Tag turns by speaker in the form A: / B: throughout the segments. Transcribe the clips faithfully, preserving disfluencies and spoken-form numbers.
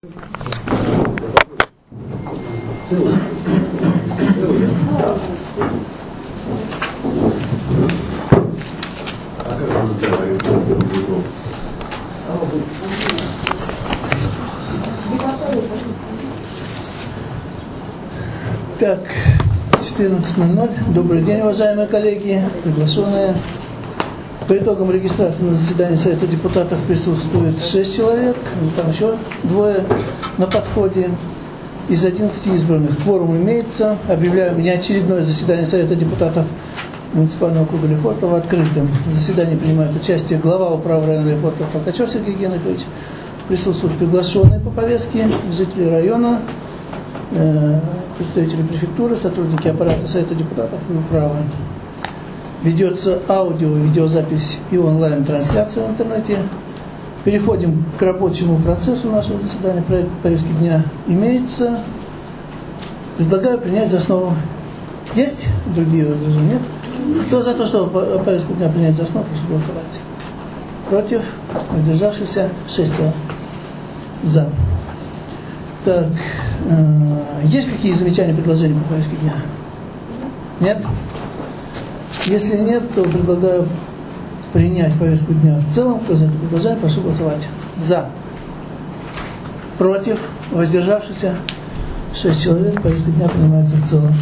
A: Так, четырнадцать ноль ноль. Добрый день, уважаемые коллеги, приглашенные. По итогам регистрации на заседании Совета депутатов присутствует шесть человек, там еще двое на подходе. Из одиннадцати избранных кворум имеется. Объявляю неочередное заседание Совета депутатов муниципального округа Лефортово открытым. В заседании принимает участие глава управы района Лефортово Толкачев Сергей Геннадьевич. Присутствуют приглашенные по повестке, жители района, представители префектуры, сотрудники аппарата Совета депутатов и управы. Ведется аудио, видеозапись и онлайн-трансляция в интернете. Переходим к рабочему процессу нашего заседания. Проект повестки дня имеется. Предлагаю принять за основу. Есть другие возражения? Нет? Кто за то, чтобы повестку дня принять за основу, прошу голосовать. Против? Воздержавшихся? Шестеро. За. Так, э, есть какие замечания, предложения по повестке дня? Нет? Если нет, то предлагаю принять повестку дня в целом. Кто за это предложение, прошу голосовать. За. Против. Воздержавшихся. Шесть человек. Повестка дня принимается в целом.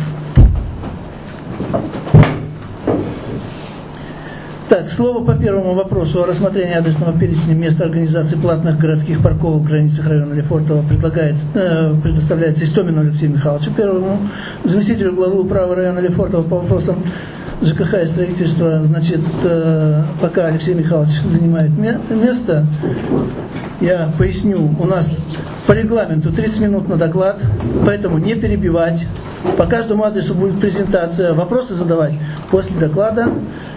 A: Так, слово по первому вопросу о рассмотрении адресного перечня места организации платных городских парковок в границах района Лефортово предлагается, э, предоставляется Истомину Алексею Михайловичу, первому заместителю главы управы района Лефортово по вопросам ЖКХ и строительства. Значит, э, пока Алексей Михайлович занимает место, я поясню, у нас по регламенту тридцать минут на доклад, поэтому не перебивать. По каждому адресу будет презентация, вопросы задавать после доклада.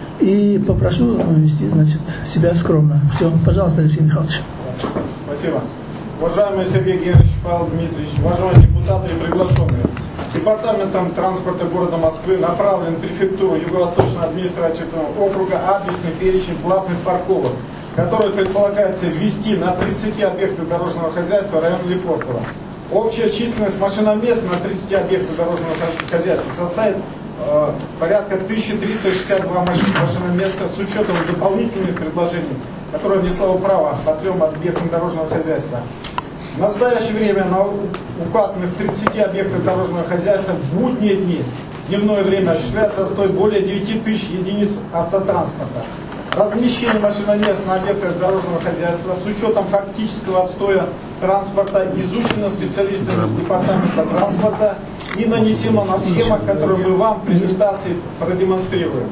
A: И попрошу вести, значит, себя скромно. Все, пожалуйста, Алексей Михайлович.
B: Спасибо. Уважаемый Сергей Геннадьевич, Павел Дмитриевич, уважаемые депутаты и приглашенные. Департаментом транспорта города Москвы направлен в префектуру Юго-Восточного административного округа адресный перечень платных парковок, который предполагается ввести на тридцати объектах дорожного хозяйства района Лефортово. Общая численность машиномест на тридцати объектах дорожного хозяйства составит э, порядка тысяча триста шестьдесят два машиноместа с учетом дополнительных предложений, которые внесла управа по трем объектам дорожного хозяйства. В настоящее время на указанных тридцати объектах дорожного хозяйства в будние дни дневное время осуществляется отстой более девяти тысяч единиц автотранспорта. Размещение машиномест на объектах дорожного хозяйства с учетом фактического отстоя транспорта изучено специалистами департамента транспорта и нанесено на схемах, которые мы вам в презентации продемонстрируем.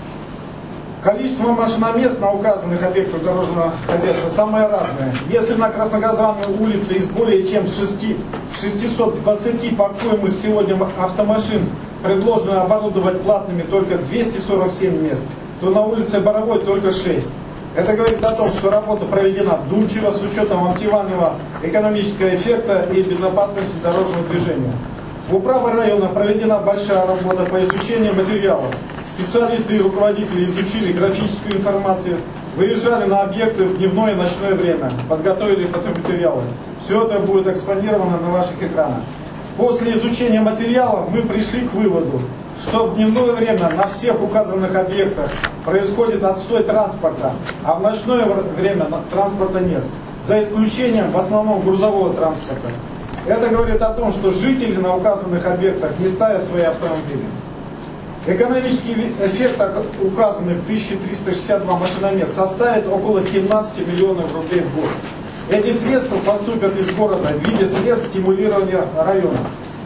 B: Количество машиномест на указанных объектах дорожного хозяйства самое разное. Если на Красногазанной улице из более чем шестисот двадцати паркуемых сегодня автомашин предложено оборудовать платными только двести сорок семь мест, то на улице Боровой только шесть. Это говорит о том, что работа проведена вдумчиво с учетом оптимального экономического эффекта и безопасности дорожного движения. В управе района проведена большая работа по изучению материалов. Специалисты и руководители изучили графическую информацию, выезжали на объекты в дневное и ночное время, подготовили фотоматериалы. Все это будет экспонировано на ваших экранах. После изучения материалов мы пришли к выводу, что в дневное время на всех указанных объектах происходит отстой транспорта, а в ночное время транспорта нет, за исключением в основном грузового транспорта. Это говорит о том, что жители на указанных объектах не ставят свои автомобили. Экономический эффект указанных тысяча триста шестьдесят два машиномест составит около семнадцати миллионов рублей в год. Эти средства поступят из города в виде средств стимулирования района.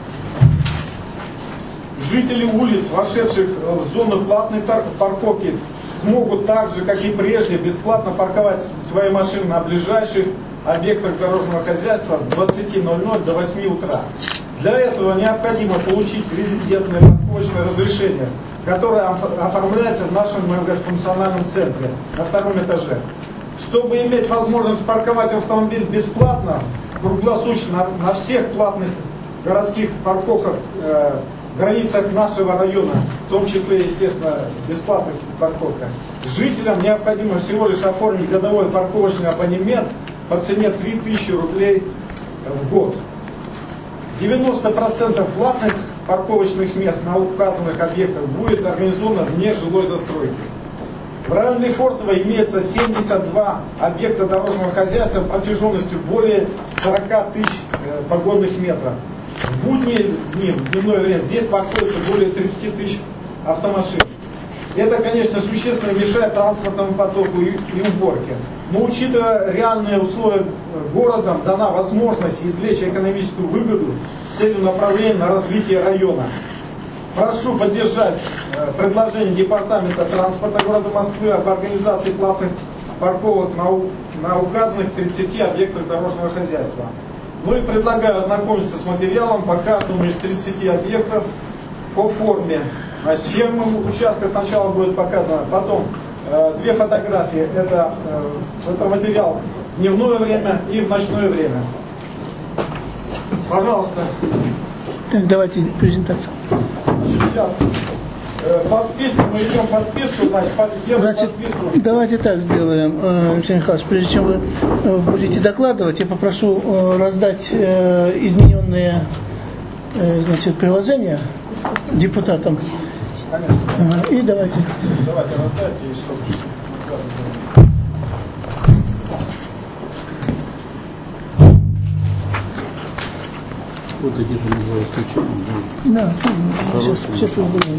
B: Жители улиц, вошедших в зону платной парковки, смогут так же, как и прежде, бесплатно парковать свои машины на ближайших объектах дорожного хозяйства с двадцати ноль-ноль до восьми утра. Для этого необходимо получить резидентное парковочное разрешение, которое оформляется в нашем многофункциональном центре на втором этаже. Чтобы иметь возможность парковать автомобиль бесплатно, круглосуточно на, на всех платных городских парковках э, в границах нашего района, в том числе, естественно, бесплатных парковках, жителям необходимо всего лишь оформить годовой парковочный абонемент по цене три тысячи рублей в год. девяносто процентов платных парковочных мест на указанных объектах будет организовано вне жилой застройки. В районе Лефортово имеется семьдесят два объекта дорожного хозяйства протяженностью более сорока тысяч э, погонных метров. В будние дни, в дневное время, здесь паркуется более тридцати тысяч автомашин. Это, конечно, существенно мешает транспортному потоку и, и уборке. Но учитывая реальные условия города, дана возможность извлечь экономическую выгоду с целью направления на развитие района. Прошу поддержать э, предложение Департамента транспорта города Москвы об организации платных парковок на, на указанных тридцати объектах дорожного хозяйства. Ну и предлагаю ознакомиться с материалом по каждому из тридцати объектов по форме. Значит, схема участка сначала будет показана, потом э, две фотографии. Это, э, это материал в дневное время и в ночное время. Пожалуйста.
A: Так, давайте презентацию.
B: Сейчас э, по списку, мы идем по списку, значит, по,
A: значит
B: по списку.
A: Давайте так сделаем, Алексей Михайлович, прежде чем вы будете докладывать, я попрошу раздать э, измененные э, значит, приложения депутатам.
B: Конечно.
A: Ага, и давайте.
B: Давайте раздайте, и чтобы...
C: Вот эти же называют ключами.
A: Да, сейчас, сейчас раздадим.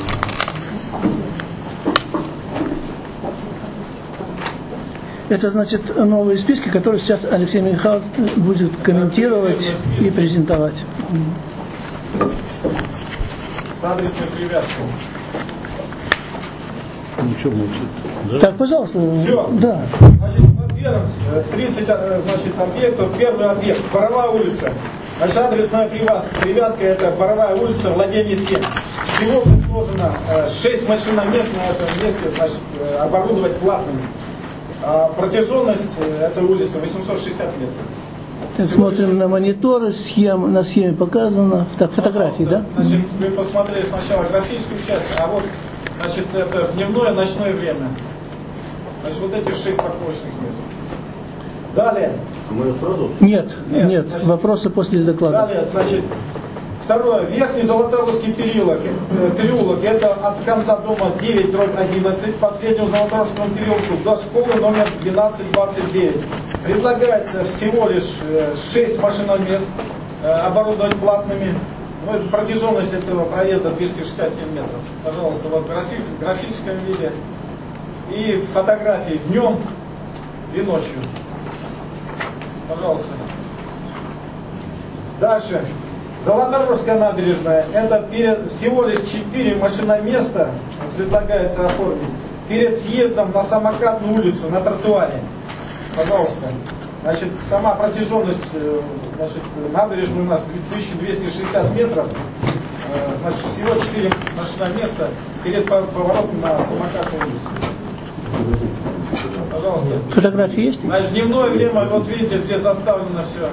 A: Это значит новые списки, которые сейчас Алексей Михайлович будет комментировать и презентовать.
B: С адресной привязкой.
C: Ну что молчит? Да?
A: Так, пожалуйста.
B: Все.
A: Да.
B: Значит, во-первых, тридцать значит, объектов. Первый объект – Боровая улица. Значит, адресная привязка. Привязка – это Боровая улица, владение семь. Всего предложено шесть машиномест на этом месте, значит, оборудовать платными. А протяженность этой улицы восемьсот шестьдесят метров.
A: Так, смотрим на мониторы, схем, на схеме показано, так, фотографии, да?
B: Значит, вы посмотрели сначала графическую часть, а вот, значит, это дневное, ночное время. Значит, вот эти шесть парковочных мест. Далее.
C: Мы сразу?
A: Нет, нет,
B: Нет, значит,
A: вопросы после доклада.
B: Далее, значит, второе. Верхний Золоторусский переулок. Переулок. Это от конца дома девять дробь одиннадцать по среднему Золоторусскому переулку до школы номер двенадцать двадцать девять. Предлагается всего лишь шесть машиномест оборудовать платными. Ну, это протяженность этого проезда двести шестьдесят семь метров. Пожалуйста, вот в графическом виде. И фотографии днем и ночью. Пожалуйста. Дальше. Золоторожская набережная. Это перед, всего лишь четыре машиноместа предлагается оформить. Перед съездом на Самокатную улицу, на тротуаре. Пожалуйста. Значит, сама протяженность значит, набережной у нас тысяча двести шестьдесят метров. Значит, всего четыре машиноместа перед поворотом на Самокатную улицу. Пожалуйста.
A: Фотографии есть?
B: Значит, дневное время, вот видите, здесь заставлено все.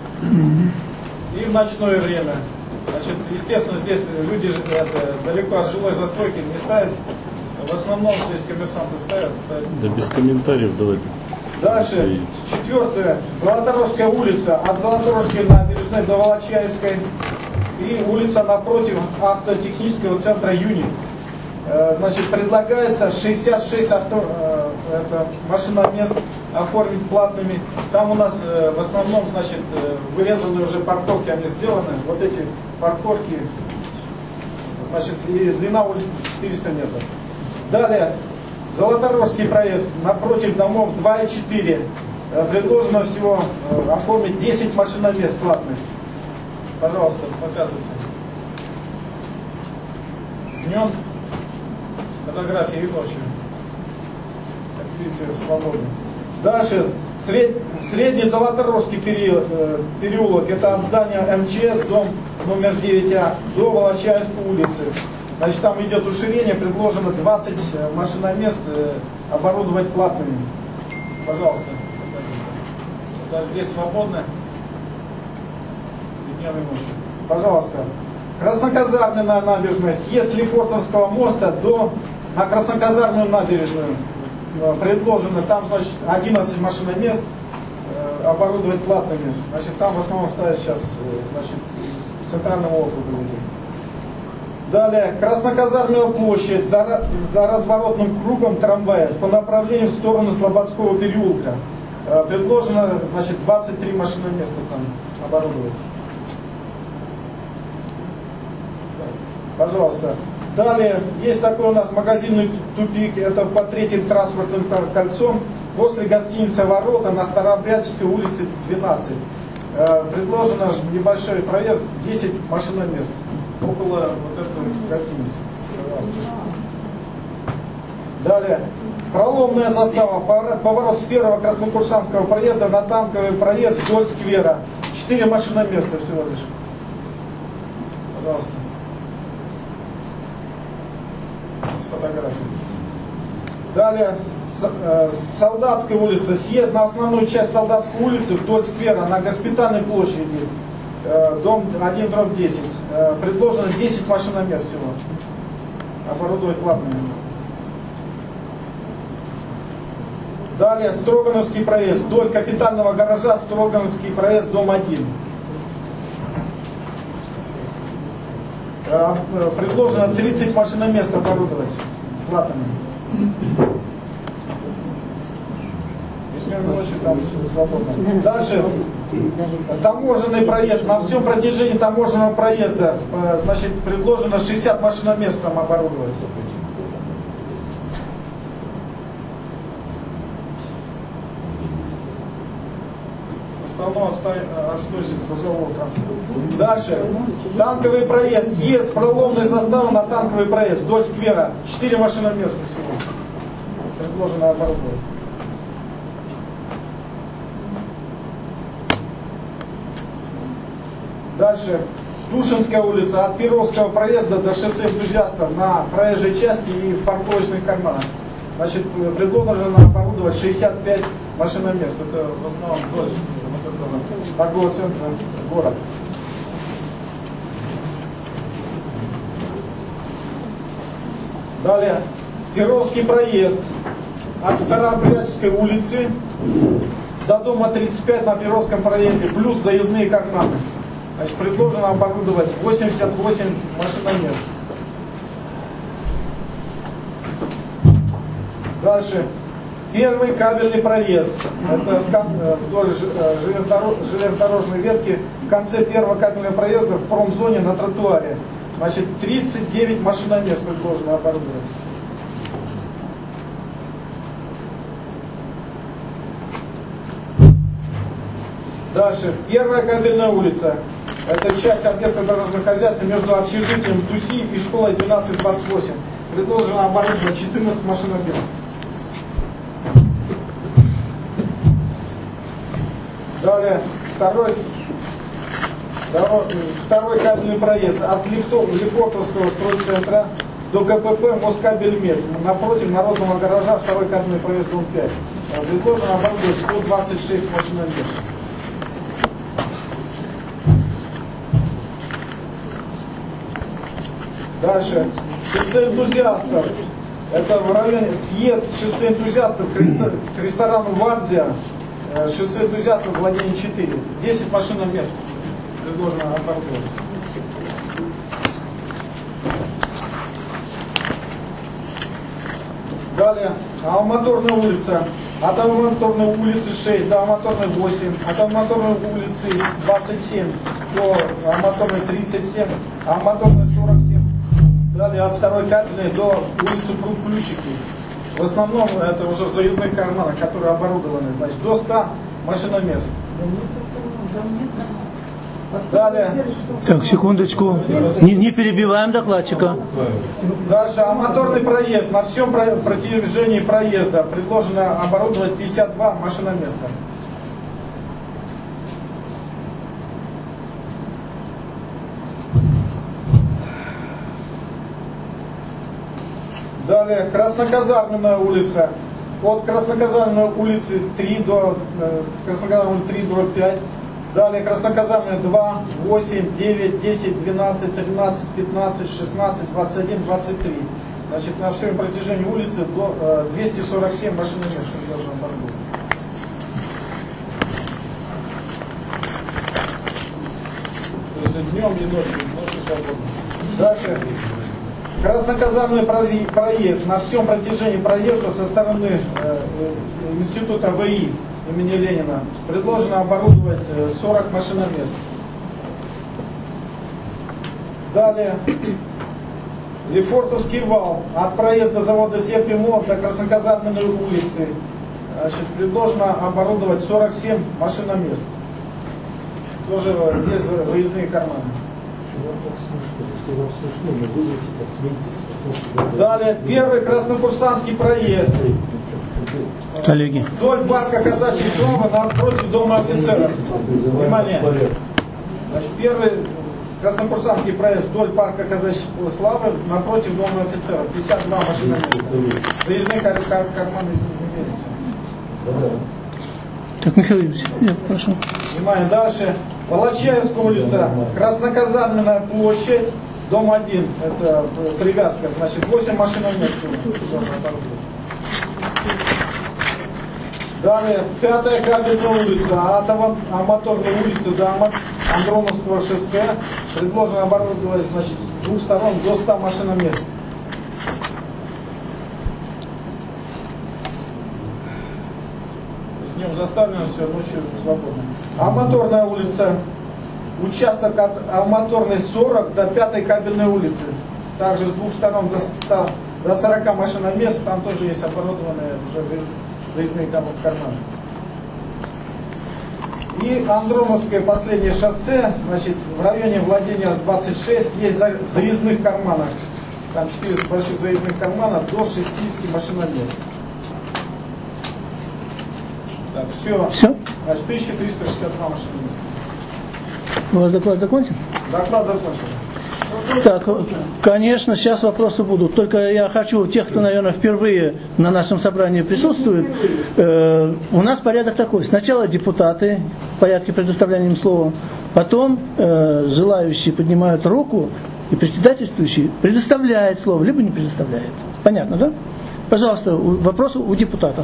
B: И в ночное время. Значит, естественно, здесь люди это, далеко от жилой застройки не ставят. В основном здесь коммерсанты ставят.
C: Да без комментариев давайте.
B: Дальше, четвертое. Золоторожская улица. От Золоторожской набережной до Волочаевской. И улица напротив автотехнического центра «Юник». Значит, предлагается шестьдесят шесть авто, это, машиномест оформить платными. Там у нас в основном, значит, вырезанные уже парковки, они сделаны. Вот эти парковки, значит, и длина улицы четыреста метров. Далее, Золоторожский проезд, напротив домов два и четыре. Предложено всего оформить десять машиномест платных. Пожалуйста, показывайте. Днем фотографии и ночью. Как видите, свободно. Дальше, сред, средний Золоторожский период, э, переулок, это от здания эм че эс, дом номер девять а, до Волочаевской улицы. Значит, там идет уширение, предложено двадцать машиномест э, оборудовать платными. Пожалуйста. Это здесь свободно. И днем, и ночью. Пожалуйста. Красноказарменная набережная, съезд с Лефортовского моста до на Красноказарменную набережную. Предложено там, значит, одиннадцать машиномест оборудовать платными. Значит, там в основном ставят сейчас, значит, с центрального округа людей. Далее, Красноказарменная площадь за, за разворотным кругом трамвая по направлению в сторону Слободского переулка. Э, предложено, значит, двадцать три машиноместа там оборудовать. Пожалуйста. Далее, есть такой у нас магазинный тупик, это по третьим транспортным кольцом, после гостиницы «Ворота» на Старообрядческой улице двенадцать. Э, предложено небольшой проезд, десять машиномест. Около вот этой гостиницы. Далее. Проломная застава. Поворот с первого Краснокурсанского проезда на Танковый проезд вдоль сквера. Четыре машиноместа всего лишь. Пожалуйста. Фотографии. Далее. Солдатская улица. Съезд на основную часть Солдатской улицы вдоль сквера на Госпитальной площади. Дом один дробь десять. Предложено десять машиномест всего. Оборудовать платными. Далее Строгановский проезд. Вдоль капитального гаража Строгановский проезд, дом один. Предложено тридцать машиномест оборудовать платными. Ночью там свободно. Дальше. Таможенный проезд. На всем протяжении таможенного проезда, значит, предложено шестьдесят машиномест там оборудовать. В основном отстой грузового транспорта. Дальше. Танковый проезд. Съезд с проломной заставы на танковый проезд вдоль сквера. четыре машиноместа всего. Предложено оборудовать. Дальше, Тушинская улица, от Перовского проезда до шоссе энтузиастов на проезжей части и в парковочных карманах. Значит, предложено оборудовать шестьдесят пять машиномест. Это в основном вдоль торгового центра города. Далее, Перовский проезд от Старообрядческой улицы до дома тридцать пять на Перовском проезде, плюс заездные карманы. Значит, предложено оборудовать восемьдесят восемь машиномест. Дальше. Первый кабельный проезд. Это вдоль железнодорожной ветки в конце первого кабельного проезда в промзоне на тротуаре. Значит, тридцать девять машиномест предложено оборудовать. Дальше. Первая кабельная улица. Это часть объекта дорожного хозяйства между общежитием ТУСИ и школой двенадцать двадцать восемь. Предложено оборудовать четырнадцать машиномест. Далее, второй, второй кабельный проезд от Лефортовского стройцентра до КПП Москабельмет. Напротив народного гаража второй кабельный проезд дом пять. Предложено оборудовать сто двадцать шесть машиномест. Дальше. Шоссе энтузиастов. Это в районе съезд шоссе энтузиастов к ресторану Вадзия. Шоссе энтузиастов владение четыре. десять машиномест предложено оборудовать. Далее. Алматорная улица. От Алматорной улицы шесть до Алматорной восемь. От Алматорной улицы двадцать семь до Алматорной тридцать семь. Алматорной сорок семь. Далее от второй кабельной до улицы Пруд-Ключики. В основном это уже заездные карманы, которые оборудованы, значит, до ста машиномест. Далее.
A: Так, секундочку. Не, не перебиваем докладчика.
B: Дальше. Моторный проезд. На всем протяжении проезда предложено оборудовать пятьдесят два машиноместа. Далее, Красноказарменная улица. От Красноказарменной улицы три до э, Красноказарменной три до пять. Далее Красноказарменная два, восемь, девять, десять, двенадцать, тринадцать, пятнадцать, шестнадцать, двадцать один, двадцать три. Значит, на всем протяжении улицы до э, двести сорок семь машиномест должен быть. То есть днем и ночью, ночью свободно. Дальше. Красноказанный проезд. На всем протяжении проезда со стороны э, института ВИ имени Ленина предложено оборудовать сорок машиномест. Далее. Лефортовский вал. От проезда завода Сепимов до Красноказанной улицы. Значит, предложено оборудовать сорок семь машиномест. Тоже есть заездные карманы. Далее, первый Краснокурсанский проезд.
A: Коллеги.
B: Вдоль парка Казачьей Славы напротив дома офицеров. Внимание. Значит, первый Краснокурсанский проезд вдоль парка Казачьей Славы напротив дома офицеров. пятьдесят два машиноместа. Заездные кар кар карманы имеются.
A: Так, Михаил Юрьевич, нет, прошу.
B: Внимание, дальше. Волочаевская улица, Красноказанная площадь, дом один, это привязка, значит, восемь машиномест. Далее, пятая Кабельная улица, от Моторной улицы до Андроновского шоссе предложено оборудовать, значит, с двух сторон до ста машиномест. Днем заставлено все, ночью свободно. Алмоторная улица, участок от Алмоторной сорок до пятой Кабельной улицы. Также с двух сторон до, ста, до сорока машиномест, там тоже есть оборудованные уже заездные карманы. И Андроновское последнее шоссе, значит, в районе владения двадцать шесть есть за, в заездных карманах, там четыре больших заездных кармана до шестидесяти машиномест. Так, все.
A: Все?
B: Значит, тысяча триста шестьдесят два машиноместа.
A: У вас доклад закончен?
B: Доклад закончен.
A: Так, конечно, сейчас вопросы будут. Только я хочу, тех, кто, наверное, впервые на нашем собрании присутствует, э, у нас порядок такой. Сначала депутаты в порядке предоставления им слова, потом э, желающие поднимают руку, и председательствующий предоставляет слово, либо не предоставляет. Понятно, да? Пожалуйста, вопросы у депутатов.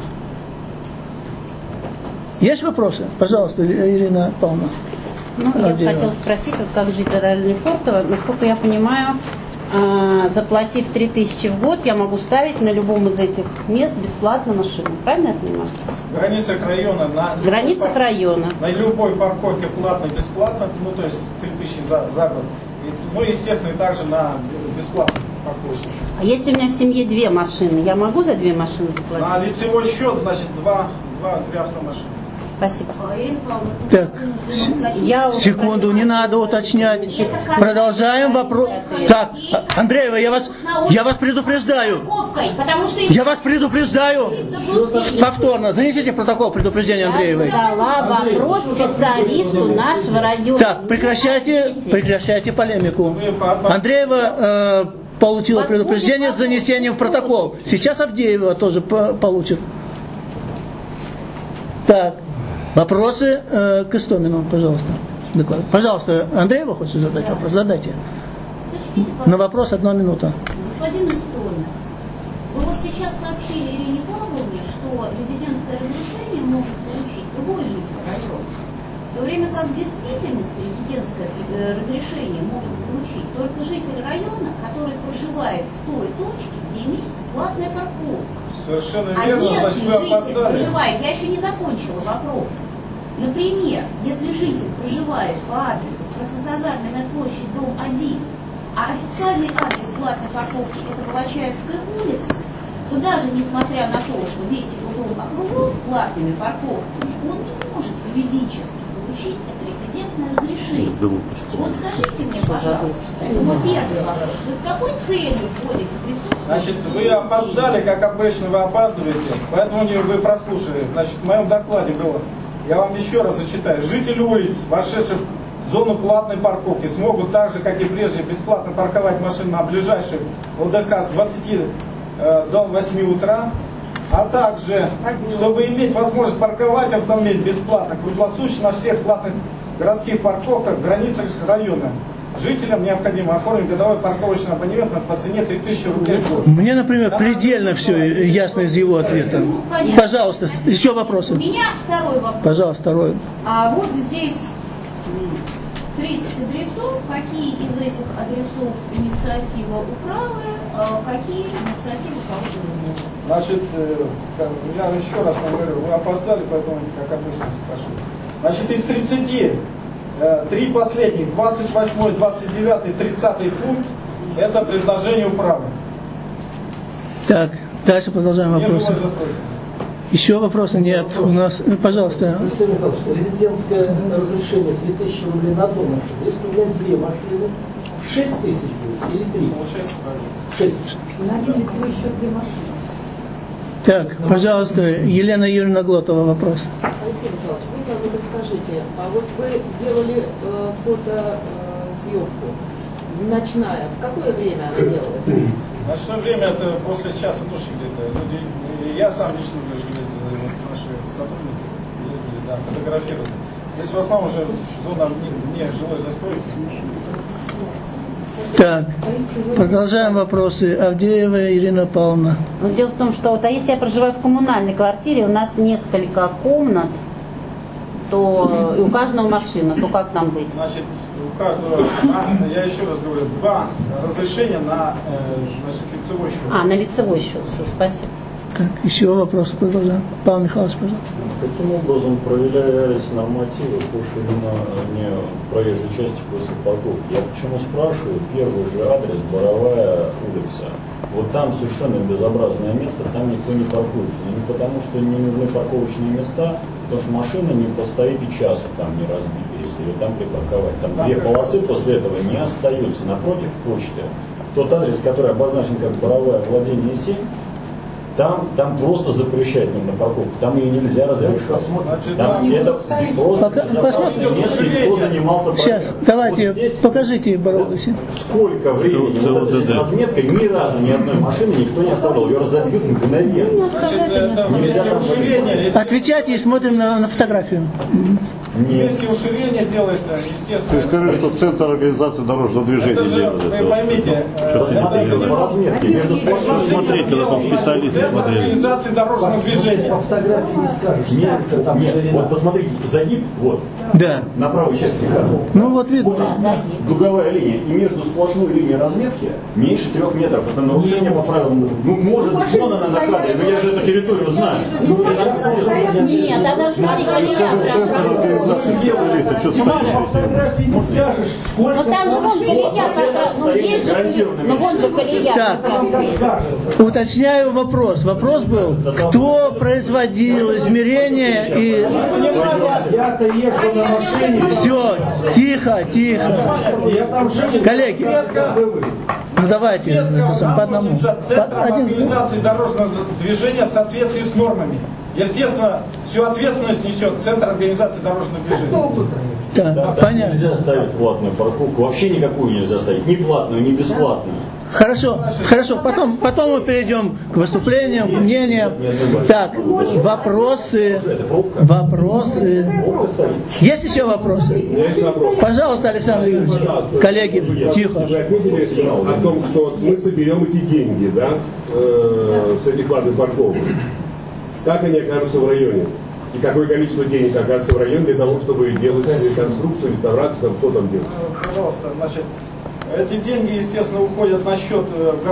A: Есть вопросы? Пожалуйста, Ирина Павловна.
D: Ну, я бы хотела спросить, вот как житель Лефортово, насколько я понимаю, э, заплатив три тысячи в год, я могу ставить на любом из этих мест бесплатно машину. Правильно я понимаю?
B: В границах района. На
D: в границах пар... района.
B: На любой парковке платно, бесплатно, ну то есть три тысячи за, за год. И, ну, естественно, и также на бесплатной парковке.
D: А если у меня в семье две машины, я могу за две машины заплатить?
B: На лицевой счет, значит, два, два, две автомашины.
D: Спасибо.
A: Так, я... секунду, не надо уточнять. Продолжаем вопрос. Так, Андреева, я вас, я вас предупреждаю. Я вас предупреждаю. Повторно. Занесите протокол предупреждения Андреевой.
D: Я задала вопрос специалисту нашего района.
A: Так, прекращайте, прекращайте полемику. Андреева э, получила предупреждение с занесением в протокол. Сейчас Авдеева тоже получит. Так. Вопросы э, к Истомину, пожалуйста. Доклад. Пожалуйста, Андреева хочет задать вопрос? Задайте. На вопрос одна минута.
E: Господин Истомин, вы вот сейчас сообщили Ирине Павловне, что резидентское разрешение может получить любой житель района, в то время как в действительности резидентское разрешение может получить только житель района, который проживает в той точке, где имеется платная парковка.
B: Совершенно
E: а
B: верно,
E: если житель
B: опоздали.
E: проживает, я еще не закончила вопрос. Например, если житель проживает по адресу Красноказарменная площадь, дом один, а официальный адрес платной парковки это Волочаевская улица, то даже несмотря на то, что весь его дом окружен платными парковками, он не может юридически получить это резидентное разрешение. Вот скажите мне, пожалуйста, это мой первый вопрос. Вы с какой целью вводите присутствие?
B: Значит, вы опоздали, как обычно вы опаздываете, поэтому не вы прослушали. Значит, в моем докладе было, я вам еще раз зачитаю. Жители улиц, вошедших в зону платной парковки, смогут так же, как и прежде, бесплатно парковать машины на ближайших ЛДХ с двадцати э, до восьми утра, а также, чтобы иметь возможность парковать автомобиль бесплатно, круглосуточно на всех платных городских парковках в границах района. Жителям необходимо оформить годовой парковочный абонемент по цене три тысячи рублей в год.
A: Мне, например, Там предельно все ясно из его ответа.
E: Ну,
A: пожалуйста, еще вопросы.
E: У меня второй вопрос.
A: Пожалуйста, второй.
E: А вот здесь три тридцать адресов, какие из этих адресов инициатива управы, какие инициативы кого-то другого?
B: Значит, я еще раз вам говорю, вы опоздали, поэтому как обычно пошли. Значит, из тридцати, три последних, двадцать восьмой, двадцать девятый, тридцатый пункт, это предложение управы.
A: Так, дальше продолжаем вопросы. Еще вопросы нет. У нас, пожалуйста.
F: Алексей Михайлович, резидентское разрешение три тысячи рублей на одну машину. Если у меня две машины, шесть тысяч будет или три? шесть.
G: На один лицевой еще две машины.
A: Так, пожалуйста, Елена Юрьевна Глотова, вопрос.
G: Алексей Михайлович, вы как бы скажите, а вот вы делали э, фотосъемку э, ночная, в какое время она делалась?
B: Ночное время это после часа ночи где-то. Я сам лично даже ездил, наши сотрудники ездили, да, фотографировали. Здесь в основном уже зона не жилой застройки.
A: Так, продолжаем вопросы. Авдеева Ирина Павловна.
D: Но дело в том, что вот, а если я проживаю в коммунальной квартире, у нас несколько комнат, то и у каждого машина, то как нам быть?
B: Значит, у каждого, а, я еще раз говорю, два разрешения на э, значит, лицевой счет.
D: А, на лицевой счет. Все, спасибо.
A: Так, еще вопросы продолжаем. Павел Михайлович, пожалуйста.
H: Каким образом проверялись нормативы по ширине проезжей части после парковки? Я почему спрашиваю? Первый же адрес, Боровая улица. Вот там совершенно безобразное место, там никто не паркуется. Не потому, что не нужны парковочные места, потому что машина не постоит и часа там не разбита, если ее там припарковать. Там две полосы после этого не остаются. Напротив почты. Тот адрес, который обозначен как Боровая, владение семь, Там, там просто запрещать нужно парковку, там ее нельзя разрешать. Там это просто безопасное место, и кто занимался парковкой.
A: Сейчас, давайте,
H: вот здесь,
A: покажите Боровую.
H: Сколько времени вот здесь разметка, ни разу ни одной машины никто не оставлял, ее разобьют мгновенно.
A: Отвечайте и смотрим на, на фотографию.
B: Вместе уширения делается, естественно.
C: Ты скажи, что Центр организации дорожного движения
B: это же,
C: делает.
B: вы поймите,
H: посмотрите по разметке, между сплошными.
C: Смотрите, на том специалисты
B: Центр
C: смотрели.
B: организации дорожного движения.
F: По фотографии не скажешь.
H: Нет,
F: там
H: нет,
F: ширина.
H: вот посмотрите, загиб, вот,
A: Да.
H: на правой части кадра.
A: Ну вот видно.
H: Дуговая линия, и между сплошной линией разметки меньше трех метров. Это нарушение по правилам. Ну, может быть, вон она на кадре, но я же эту территорию знаю.
D: Нет, она же смотри,
C: Центр организации специалистов, что ты
F: По фотографии не скажешь, сколько.
D: но там же вон колея как раз, ну есть же, ну вон же колея
A: Так.
D: как раз есть.
A: Уточняю вопрос. Вопрос был, кто производил измерения и...
F: Я-то езжу на машине.
A: Все, тихо, тихо.
F: Я там живу.
A: Коллеги, ну давайте, это сам по одному.
B: Центром
A: По- один-
B: организации дорожного движения в соответствии с нормами. Естественно, всю ответственность несет Центр организации дорожного движения.
A: Да,
H: Да, там
A: понятно.
H: нельзя ставить платную парковку, вообще никакую нельзя ставить, ни платную, ни бесплатную.
A: Хорошо, хорошо. Потом, потом мы перейдем к выступлениям, к мнениям. Так, вопросы.
H: Это пробка.
A: Вопросы.
H: Пробка стоит.
A: Есть еще вопросы? Пожалуйста, Александр Юрьевич. Коллеги, тихо.
I: Вы отметили о том, что мы соберем эти деньги, да, э, с этих платных парковок. Как они окажутся в районе? И какое количество денег окажется в районе для того, чтобы делать реконструкцию, реставрацию, там, что там делать?
B: Пожалуйста, значит, эти деньги, естественно, уходят на счет,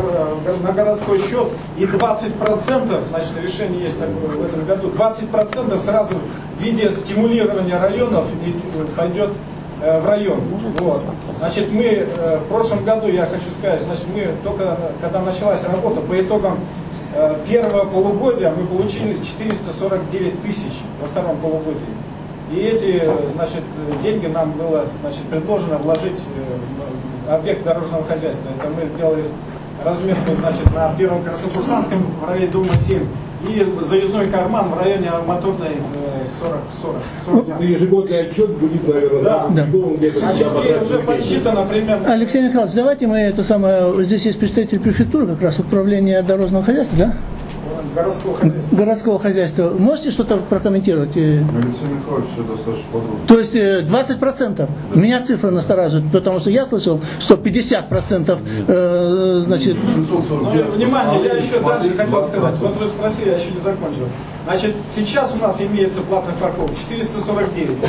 B: на городской счет, и двадцать процентов, значит, решение есть такое в этом году, двадцать процентов сразу в виде стимулирования районов пойдет в район. Вот. Значит, мы в прошлом году, я хочу сказать, значит, мы только, когда началась работа, по итогам первого полугодия мы получили четыреста сорок девять тысяч во втором полугодии. И эти, значит, деньги нам было, значит, предложено вложить в объект дорожного хозяйства. Это мы сделали разметку, значит, на первом Краснокурсанском в районе дома семь и заездной карман в районе моторной сорок сорок.
I: Ну, ежегодный отчет будет, наверное,
B: Да.
I: да. где-то
B: Значит,
I: сюда
B: и
I: потратить
B: уже
I: деньги.
B: подсчитано примерно.
A: Алексей Михайлович, давайте мы это самое... Здесь есть представитель префектуры, как раз управления дорожного хозяйства, да?
B: Городского хозяйства.
A: Городского хозяйства. Можете что-то прокомментировать?
J: Алексей Михайлович, все достаточно подробно.
A: То есть э, двадцать процентов. Меня цифра настораживает, потому что я слышал, что пятьдесят процентов, э, значит...
B: Ну, внимание, я еще дальше хотел сказать. Вот вы спросили, я еще не закончил. Значит, сейчас у нас имеется платная парковка четыреста сорок девять.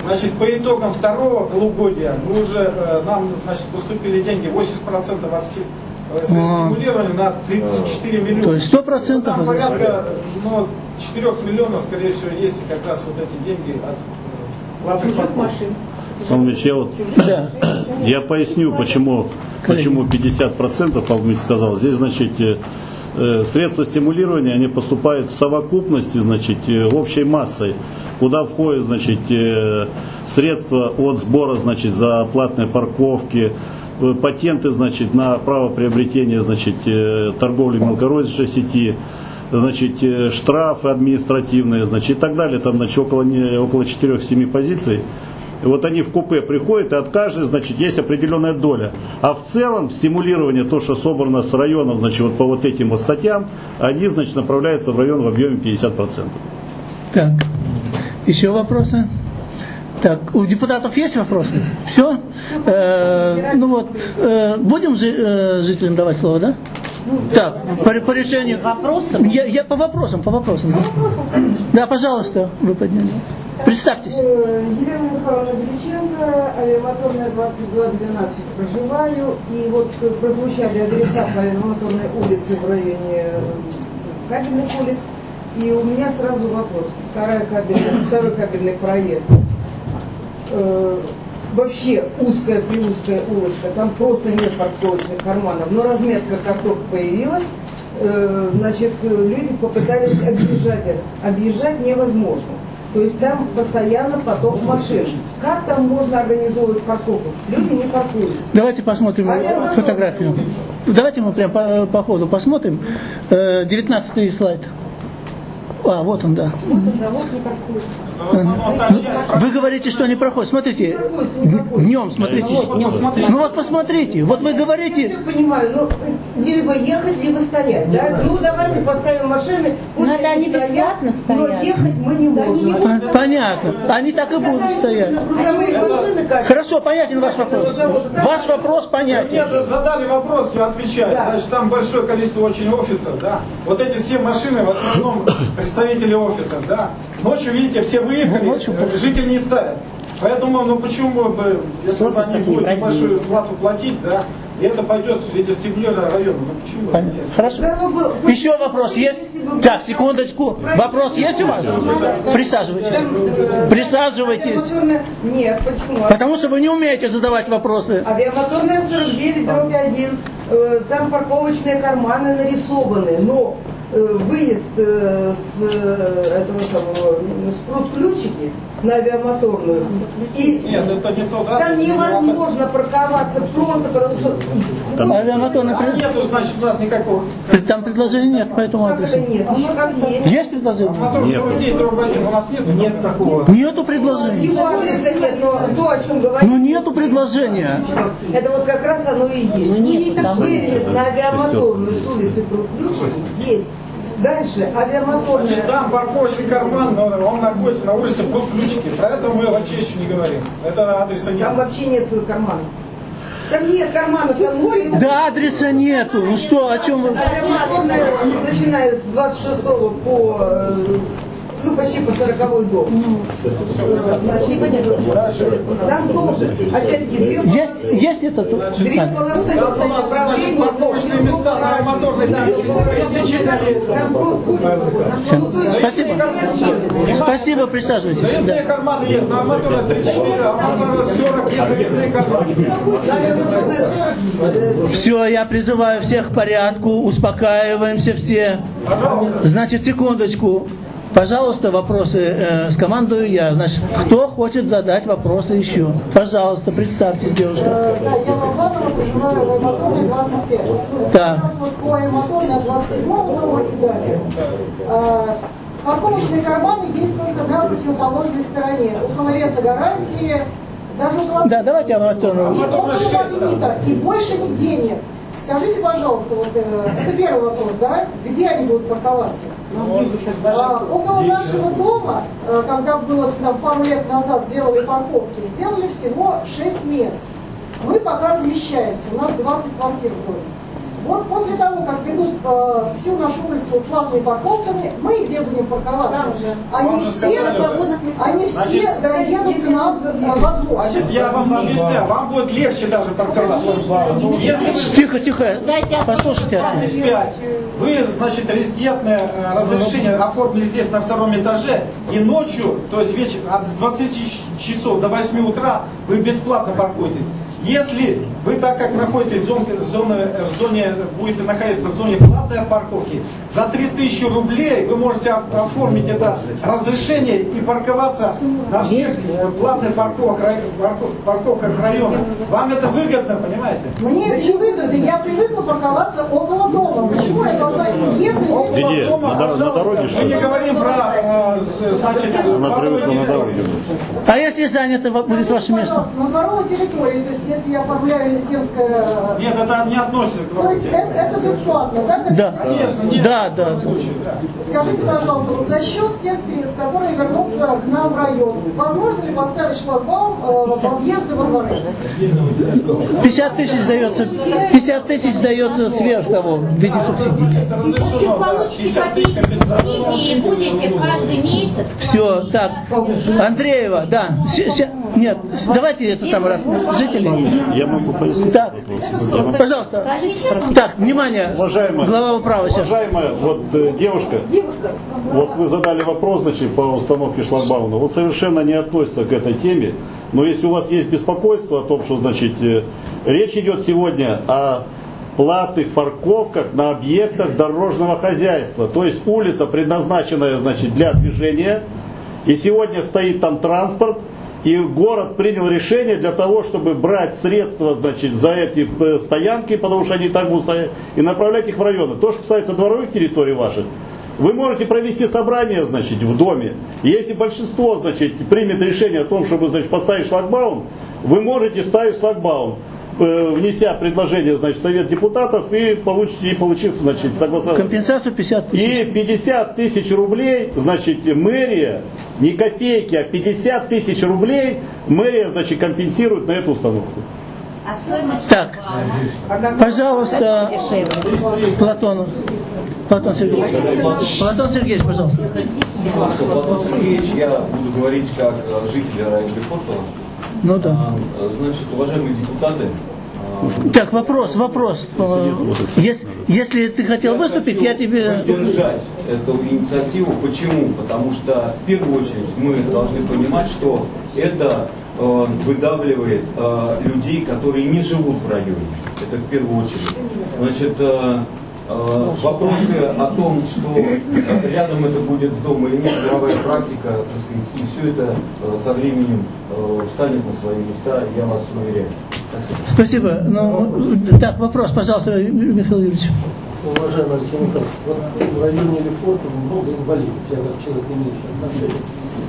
B: Значит, по итогам второго полугодия мы уже, э, нам, значит, поступили деньги восемьдесят процентов от стимулирования стимулировали на тридцать четыре миллиона.
A: То есть сто процентов?
B: Там порядка ну, четырёх миллионов, скорее всего, есть как раз вот эти деньги от платных машин.
C: Павлович, я вот
A: Да.
C: я поясню, почему, почему пятьдесят процентов, Павлович сказал. Здесь, значит, э, средства стимулирования, они поступают в совокупности, значит, э, общей массой, куда входят, значит, э, средства от сбора, значит, за платные парковки, э, патенты, значит, на право приобретения, значит, э, торговли мелкорозничной сети, значит, э, штрафы административные, значит, и так далее. Там, значит, около, не, около четырёх-семи позиций. И вот они в купе приходят, и от каждой, значит, есть определенная доля. А в целом стимулирование, то, что собрано с районом, значит, вот по вот этим вот статьям, они, значит, направляются в район в объеме пятьдесят процентов.
A: Так, еще вопросы? Так, у депутатов есть вопросы? Все? Э, ну вот, э, будем жи, э, жителям давать слово, да? Так, по, по решению...
D: Вопросам?
A: Я, я по вопросам, по вопросам. Да, да, пожалуйста, вы подняли. Представьтесь.
K: Елена Михайловна Величенко, авиамоторная двадцать два двенадцать проживаю. И вот прозвучали адреса по авиамоторной улице в районе кабельных улиц. И у меня сразу вопрос. Вторая кабельная, второй кабельный проезд. Э, вообще узкая, приузкая улочка, там просто нет парковочных карманов. Но разметка как только появилась, э, значит, люди попытались объезжать это. Объезжать невозможно. То есть там постоянно поток машин. Как там можно организовывать парковку? Люди не паркуются.
A: Давайте посмотрим а фотографию. Давайте мы прям по, по ходу посмотрим. девятнадцатый слайд. А, вот он, да.
K: Вот он, да, вот не паркуется.
A: Вы говорите, что не проходит. Смотрите, днем смотрите. Ну вот посмотрите. Вот вы говорите...
K: Я все понимаю, ну, либо ехать, либо стоять, да? Ну, давайте поставим машины.
D: Но это они бесплатно стоят.
K: Но ехать мы не можем.
A: Понятно. Они так и будут стоять. Хорошо, понятен ваш вопрос. Ваш вопрос понятен.
B: Нет, задали вопрос, я отвечаю. Значит, там большое количество очень офисов, да? Вот эти все машины в основном представители офисов, да? Ночью, видите, все выехали, ночью жители не ставят. Поэтому, ну почему бы, если бы они будут большую плату платить, да, и это пойдет в виде стимулирования района, ну почему?
A: Понятно. Хорошо. Еще вопрос есть? Так, секундочку. Вопрос есть у вас? Присаживайтесь. Присаживайтесь.
K: Нет, почему?
A: Потому что вы не умеете задавать вопросы.
K: Авиамоторная сорок девять дробь один, там парковочные карманы нарисованы, но выезд с этого самого, с прут-ключики на авиамоторную. И
B: нет, это не то, да,
K: там невозможно парковаться просто, потому что...
A: Там авиамоторная...
B: А нету, значит, у нас никакого...
A: Там предложений нет по этому адресу.
K: Нет, еще как есть.
A: Есть предложение?
B: Нет. У нас нету, нет такого.
A: Нету предложения.
K: Его адреса нет, но то, о чем говорим...
A: Ну нету предложения.
K: Это вот как раз оно и есть.
D: Ну, нет, там
K: выезд на авиамоторную с улицы Прут-Ключики есть. Дальше, авиамоторная...
B: Значит, там парковочный карман, но он находится на улице Прут-Ключики, поэтому мы вообще еще не говорим. Это адреса нет.
K: Там вообще нет кармана. Там нет карманов, там мусор...
A: Да, адреса нету. Ну что, о чем вы...
K: Авиамоторная, начиная с двадцать шестого по... Ну, почти по сороковой дом. Там тоже, опять-таки, две полосы.
A: Есть, есть это тут?
K: Две полосы.
B: Там у нас парковочные места на авиамоторной
K: Там просто...
A: Спасибо. Спасибо, присаживайтесь.
B: Заездные карманы есть, на авиамоторной тридцать четыре, а авиамоторной сорок есть заездные карманы.
A: Все, я призываю всех к порядку, успокаиваемся все. Значит, секундочку. Пожалуйста, вопросы э, скомандую я. Значит, кто хочет задать вопросы еще? Пожалуйста, представьтесь, девушка.
K: Да, я Лобазова, проживаю в Айматорной двадцать пять.
A: Так.
K: У нас вот по Айматорной двадцать седьмому дома и далее. Парковочные карманы есть только на противоположной стороне. Около леса гарантии, даже около...
A: Да, давайте Айматорную.
K: И около магнита, и больше нигде нет. Скажите, пожалуйста, вот э, это первый вопрос, да? Где они будут парковаться? А, около нашего дома, э, когда было там, пару лет назад делали парковки, сделали всего шесть мест. Мы пока размещаемся, у нас двадцать квартир в доме. Вот после того, как ведут э, всю нашу улицу платными парковками, мы где будем парковаться? Они все, они все заедут к нам во двор.
B: Значит, я вам объясняю, вам будет легче даже парковаться. Если
A: Тихо, тихо, послушайте.
B: двадцать пять, вы, значит, резидентное разрешение оформили здесь на втором этаже, и ночью, то есть вечер, от двадцати часов до восьми утра вы бесплатно паркуетесь. Если вы, так как находитесь в зоне, в зоне, в зоне, будете находиться в зоне платной парковки, за три тысячи рублей вы можете оформить это разрешение и парковаться на всех платных парковках, парковках района. Вам это выгодно, понимаете?
K: Мне это не выгодно, я привыкла парковаться около дома. Почему я должна ехать около дома?
C: На, на дороге, что
B: Мы
C: ли?
B: не говорим про, э, значит,
C: она привыкла на дороге.
A: А если занято будет ваше место?
K: На дворовой территории, то есть если я оформляю резидентское...
B: Нет, это не относится к
K: То есть это, это бесплатно, да?
A: Да.
B: Конечно, нет.
A: Да, да.
K: Скажите, пожалуйста, вот за счет тех средств, которые вернутся к нам в район, возможно ли поставить шлагбаум э, в объезды во дворы?
A: пятьдесят тысяч дается, пятьдесят тысяч дается сверх того в виде субсидий.
E: Если получите копейки субсидии и будете каждый месяц...
A: Все, так, Андреева, да, щ- щ- нет, давайте это самое раз, жители.
C: Я могу пояснить.
A: Так,
C: Я могу-
A: пожалуйста. Так, внимание,
C: Уважаемая,
A: глава управы сейчас.
C: уважаемая вот э, девушка, вот вы задали вопрос, значит, по установке шлагбаума. Вот совершенно не относится к этой теме. Но если у вас есть беспокойство о том, что, значит, э, речь идет сегодня о платных парковках на объектах дорожного хозяйства. То есть улица, предназначенная, значит, для движения, и сегодня стоит там транспорт, и город принял решение для того, чтобы брать средства, значит, за эти э, стоянки, потому что они так будут стоять, и направлять их в районы. То, что касается дворовых территорий ваших, вы можете провести собрание, значит, в доме. И если большинство, значит, примет решение о том, чтобы, значит, поставить шлагбаум, вы можете ставить шлагбаум, э, внеся предложение, значит, в Совет депутатов и, получите, и получив, значит, согласование.
A: Компенсацию пятьдесят тысяч.
C: И пятьдесят тысяч рублей, значит, мэрия, не копейки, а пятьдесят тысяч рублей мэрия, значит, компенсирует на эту установку.
E: А стоимость...
A: Так, пожалуйста, Платону. Платон Сергеевич. Платон Сергеевич, пожалуйста.
L: Платон Сергеевич, я буду говорить как житель района Лефортово.
A: Ну да.
L: Значит, уважаемые депутаты.
A: Так, вопрос, вопрос. Если, если ты хотел выступить, я тебе...
L: Поддержать эту инициативу. Почему? Потому что в первую очередь мы должны понимать, что это э, выдавливает э, людей, которые не живут в районе. Это в первую очередь. Значит, э, э, вопросы о том, что рядом это будет с домом или нет, мировая практика, так сказать, и все это э, со временем э, встанет на свои места, я вас уверяю.
A: Спасибо. Ну, так, вопрос, пожалуйста, Михаил Юрьевич.
F: Уважаемый Алексей Михайлович, вот в районе Лефортово много инвалидов. Я как человек, имеющий отношение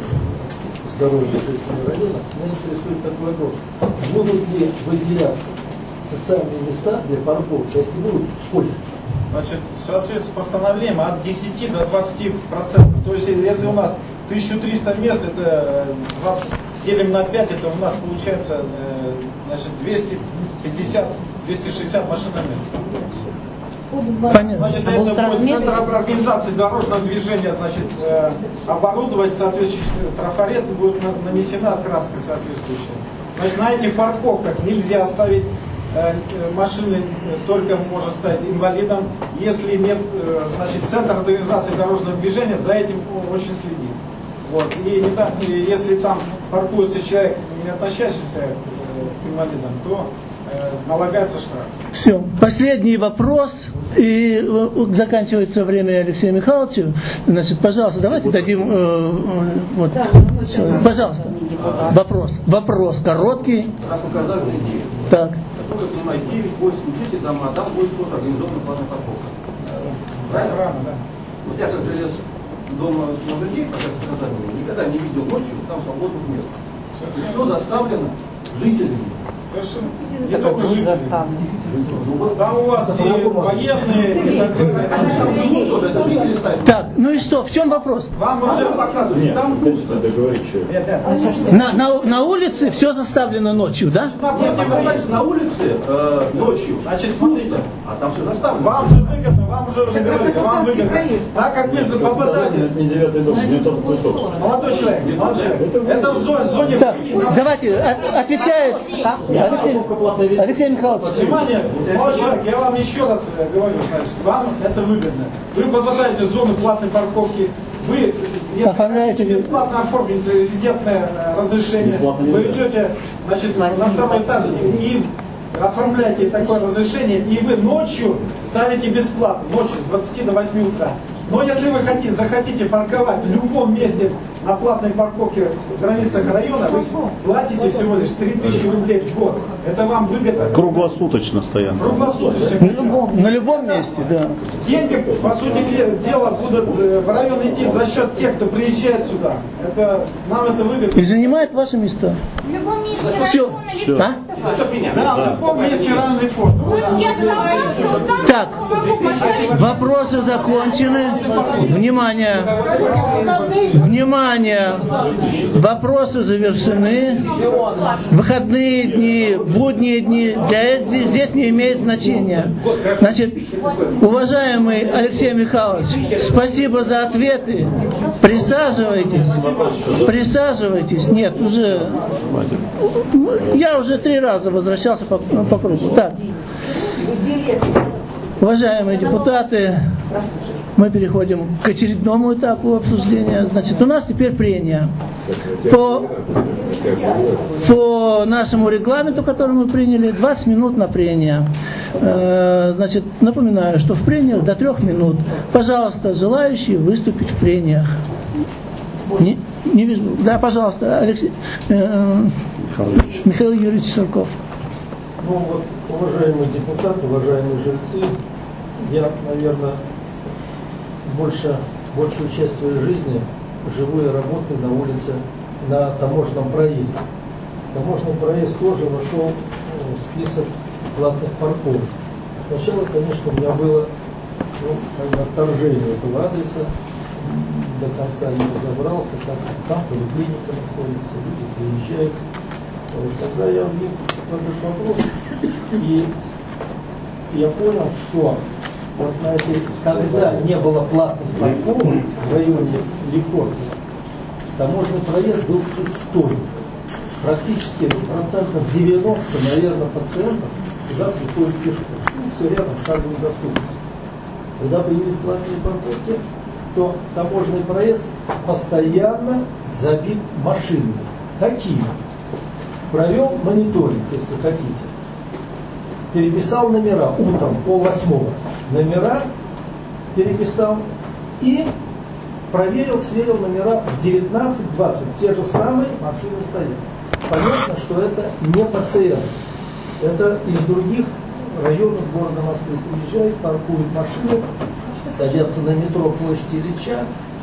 F: к здоровью жителей района, меня интересует такой вопрос. Будут ли выделяться социальные места для парковки? Если будут, сколько?
B: Значит, в соответствии с постановлением от десяти до двадцати процентов. То есть, если у нас тысяча триста мест, это двадцать делим на пять, это у нас получается, значит, двести пятьдесят — двести шестьдесят машин на место.
A: Понятно.
B: Значит, это будет центр организации дорожного движения, значит, э, оборудовать соответствующий трафарет, будет нанесена краска соответствующая. Значит, на этих парковках нельзя ставить э, машины, только можно ставить инвалидам. Если нет, э, значит, центр организации дорожного движения за этим очень следит. Вот. И, и если там паркуется человек, не относящийся к инвалидам, то э, налагается штраф.
A: Все. Последний вопрос. И э, заканчивается время Алексею Михайловичу. Значит, пожалуйста, давайте дадим... Э, э, вот, человек. Пожалуйста. Вопрос. Вопрос короткий.
M: Раз указали идею.
A: Так.
M: Которая понимает девять, восемь, десять дома, там будет тоже организована платная парковка. Правильно?
B: Правильно, да.
M: Вот я как залез дома много людей, никогда не видел ночью, там свободных мест. Все заставлено жителями.
B: Совершенно. Не
D: Это
B: только
D: будет
B: жители.
D: заставлено.
B: Там у вас и военные, и так далее.
A: Так, ну и что, в чем вопрос?
B: Вам уже
H: Нет, надо говорить, что...
A: На, на, на улице все заставлено ночью, да?
M: Нет, понимаете, на улице э, ночью, значит, смотрите, а там все заставлено.
B: Вам же выгодно, вам же уже говорили, вам выгодно. Так как вы попадали,
H: Это не девятый дом, не тот кусок.
B: молодой человек, молодой человек, это в зоне, зоне
A: Так, давайте, от- отвечает Алексей, Алексей Михайлович.
B: Внимание, молодой человек, я вам еще раз э, говорю, значит, вам это выгодно. Вы попадаете в зону платной парковки, вы, если
A: Оформляете
B: хотите бесплатно оформить резидентное э, разрешение, вы идете, значит, на второй этаж и оформляете такое разрешение, и вы ночью ставите бесплатно, ночью с двадцати до восьми утра. Но если вы хотите, захотите парковать в любом месте на платной парковке в границах района, вы платите всего лишь три тысячи рублей в год. Это вам выгодно.
C: Круглосуточно стоянка.
B: Круглосуточно.
A: На любом месте, да.
B: Деньги, по сути дела, будут э, в район идти за счет тех, кто приезжает сюда. Это, нам это выгодно.
A: И занимает ваши места.
E: В любом месте
A: Все.
E: района
A: А?
B: Да, в любом месте районный фонд.
E: Я сказала, что там
A: Так, вопросы закончены. Внимание. Внимание. Вопросы завершены. Выходные дни, будние дни для этих здесь не имеет значения. Значит, уважаемый Алексей Михайлович, спасибо за ответы. Присаживайтесь. Присаживайтесь. Нет, уже... Я уже три раза возвращался по, по кругу. Так. Уважаемые депутаты, мы переходим к очередному этапу обсуждения. Значит, у нас теперь прения. По, по нашему регламенту, который мы приняли, двадцать минут на прения. Значит, напоминаю, что в прениях до трех минут. Пожалуйста, желающие выступить в прениях. Не, не вижу. Да, пожалуйста, Алексей, э, Михаил Юрьевич Сырков.
F: Ну вот, уважаемые депутаты, уважаемые жильцы, я, наверное, больше, большую часть своей жизни живу и работаю на улице, на таможенном проезде. Таможенный проезд тоже вошел в список платных парковок. Сначала, конечно, у меня было ну, отторжение этого адреса, до конца не разобрался, как там поликлиника находится, люди приезжают. Вот, когда я вник в этот вопрос, и я понял, что вот на этой, когда не было платных парковок в районе Лефорта, таможенный проезд был пустой. Практически процентов девяносто, наверное, пациентов туда приходят пешком. Ну, все рядом, шаговой доступности. Когда появились платные парковки, то таможенный проезд постоянно забит машинами. Какими? Провел мониторинг, если хотите. Переписал номера утром, полвосьмого. Номера переписал и проверил, сверил номера в девятнадцать двадцать. Те же самые машины стоят. Понятно, что это не пациент. Это из других районов города Москвы приезжают, паркуют машины, садятся на метро площадь Ильича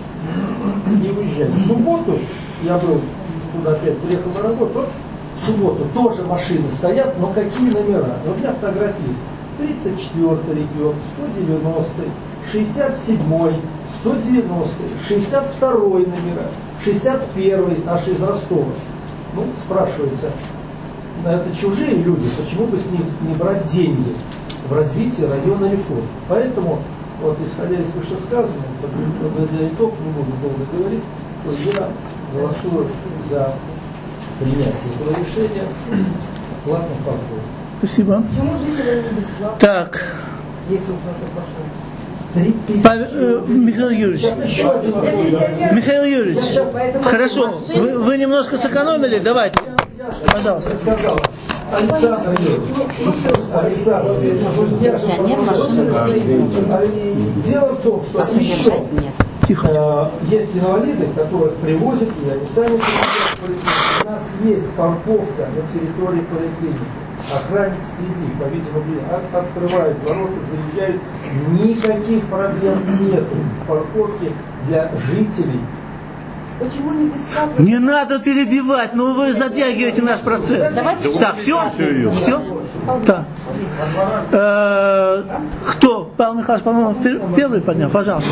F: и уезжают. В субботу я был, туда опять приехал на работу, вот в субботу тоже машины стоят, но какие номера? Вот для фотографии. тридцать четвёртый регион, сто девяностый, шестьдесят седьмой, сто девяностый, шестьдесят второй номера, шестьдесят первый, аж из Ростова. Ну, спрашивается, это чужие люди, почему бы с них не брать деньги в развитие района Лефорт? Поэтому, вот исходя из вышесказанного, подводя итог, не буду долго говорить, что я голосую за принятие этого решения платных парковок.
A: Спасибо.
K: Почему жители не бесплатно,
A: Так.
K: если уж это пошло?
A: Павел, э, Михаил Юрьевич, Михаил Юрьевич, хорошо, вы, вы немножко сэкономили, давайте, пожалуйста.
F: Александр Юрьевич, Александр Юрьевич, дело в том, что еще э, есть инвалиды, которых привозят, и они сами привозят. У нас есть парковка на территории поликлиники. Охранник следит, по-видимому, от, открывают ворота, заезжают. Никаких проблем нет в парковке для жителей
K: Почему не бесплатно?
A: Не надо перебивать, ну вы затягиваете наш процесс.
D: Давайте
A: Так, все? Все? Так. Э, Кто? Павел Михайлович, по-моему, первый поднял. Пожалуйста.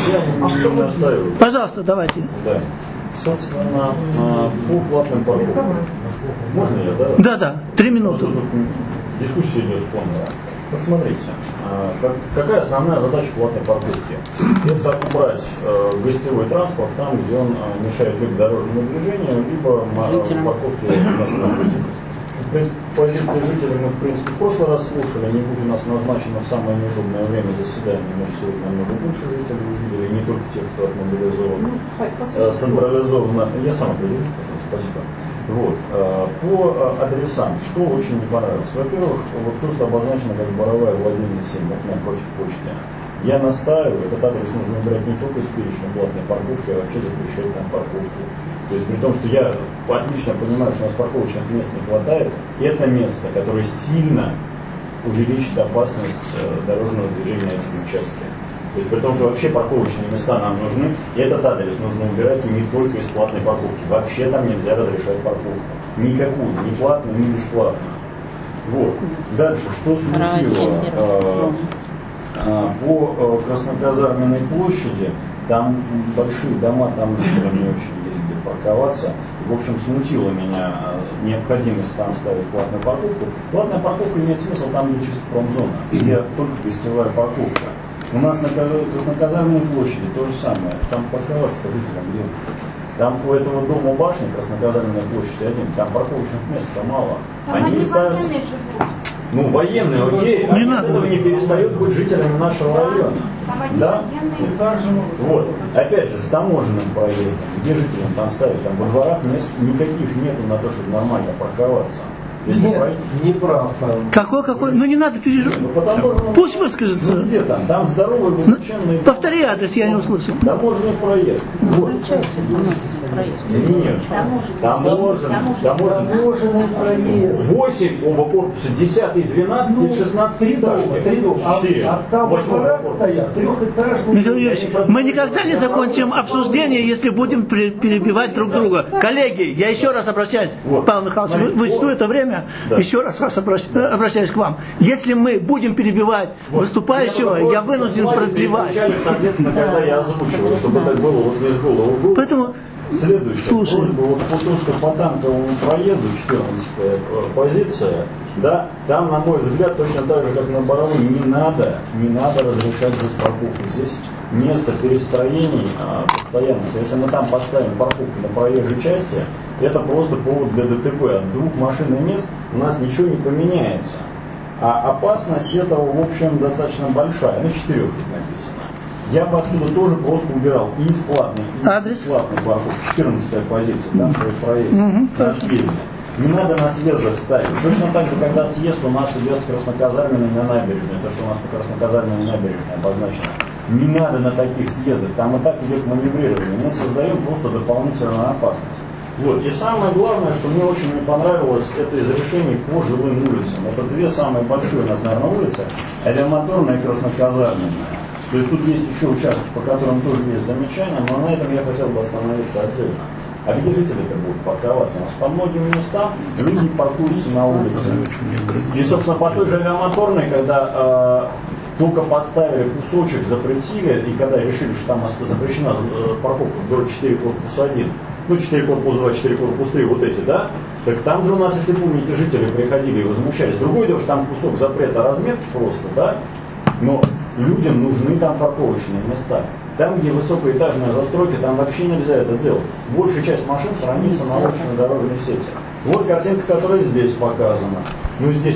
A: Пожалуйста, давайте.
H: Да. Собственно, по платным парковкам. Можно я, да?
A: Да, да, три минуты.
H: Дискуссия идет фоновая. Вот смотрите, как, какая основная задача платной парковки? Это убрать э, гостевой транспорт там, где он э, мешает либо дорожному движению, либо парковке местных жителей. В принципе, позиции жителей мы, в принципе, в прошлый раз слушали, они будут у нас назначены в самое неудобное время заседания, но сегодня намного больше жителей увидели, не только те, что отмобилизованы, э, централизованно. Я сам определюсь, пожалуйста, спасибо. Вот. По адресам, что очень не понравилось. Во-первых, вот то, что обозначено как Боровая, Владимир семь, напротив почты. Я настаиваю, этот адрес нужно убрать не только из перечня платной парковки, а вообще запрещать там парковку. То есть при том, что я отлично понимаю, что у нас парковочных мест не хватает, это место, которое сильно увеличит опасность дорожного движения на этом участке. То есть при том, что вообще парковочные места нам нужны, и этот адрес нужно убирать и не только из платной парковки. Вообще там нельзя разрешать парковку. Никакую, ни платную, ни бесплатную. Вот. Дальше, что смутило? А, а, по Красноказарменной площади, там большие дома, там жителям не очень есть где парковаться. В общем, смутила меня необходимость там ставить платную парковку. Платная парковка имеет смысл там, где чисто промзона, где только гостевая парковка. У нас на Красноказарменной площади то же самое. Там парковаться, скажите, там где? Там у этого дома башни, Красноказарменной площади один, там парковочных мест-то мало. Там они не ставятся. Ну, военные, окей, они от этого не перестают быть жителями нашего района. Да? Вот. Опять же, с таможенным проездом, где жителям там ставить? Там во дворах мест никаких нету на то, чтобы нормально парковаться. Если
F: Нет,
H: пройти...
F: не прав, Павел.
A: Какой, какой? Ну не надо переживать.
H: Ну, потому,
A: Пусть выскажется.
H: Ну, где там? Там здоровый, высоченный...
A: Ну, повтори адрес, я не услышал.
H: Таможенный проезд. Вот. Нет. Таможенный. Таможенный
F: проезд.
H: восемь оба корпуса, десятый, двенадцатый, шестнадцатый этажки.
F: Три дома.
H: четыре.
F: А там во дворах стоят трехэтажные.
A: Михаил Юрьевич, мы никогда не закончим обсуждение, если будем перебивать друг друга. Коллеги, я еще раз обращаюсь, вот. Павел Михайлович, вы, вычту это время, да. Еще раз вас обращ, обращаюсь к вам. Если мы будем перебивать вот. Выступающего, я, я вынужден продлевать.
H: Соответственно, когда я озвучиваю, чтобы это было вот без голову.
A: Поэтому
H: следующая
A: слушай.
H: просьба, вот по тому, что по танковому проезду, четырнадцатая позиция, да, там, на мой взгляд, точно так же, как на Боровой, не надо, не надо разрешать здесь парковку. Здесь место перестроений а, постоянно. Если мы там поставим парковку на проезжей части, это просто повод для ДТП. От двух машин и мест у нас ничего не поменяется. А опасность этого, в общем, достаточно большая. Ну, с четырех тут написано. Я бы отсюда тоже просто убирал и из платной, и из бесплатной парковки. четырнадцатая позиция, там проезд угу, на съезде. Не надо на съездах ставить. Точно так же, когда съезд у нас идет с Красноказарменной на набережной, то, что у нас по Красноказарменной набережной обозначено. Не надо на таких съездах, там и так идет маневрирование. Мы создаем просто дополнительную опасность. Вот. И самое главное, что мне очень не понравилось, это из решений по жилым улицам. Это две самые большие у нас, наверное, улицы, Элематорная и Красноказарменная. То есть тут есть еще участки, по которым тоже есть замечания, но на этом я хотел бы остановиться отдельно. А где жители-то будут парковаться? У нас по многим местам люди паркуются на улице. И, собственно, по той же Авиамоторной, когда э, только поставили кусочек, запретили, и когда решили, что там запрещена парковка в дорог четыре корпус один, ну, четыре корпус два, четыре корпус три, вот эти, да? Так там же у нас, если помните, жители приходили и возмущались. Другое дело, что там кусок запрета разметки просто, да? Но людям нужны там парковочные места. Там, где высокоэтажная застройка, там вообще нельзя это делать. Большая часть машин хранится на уличной дорожной сети. Вот картинка, которая здесь показана. Ну, здесь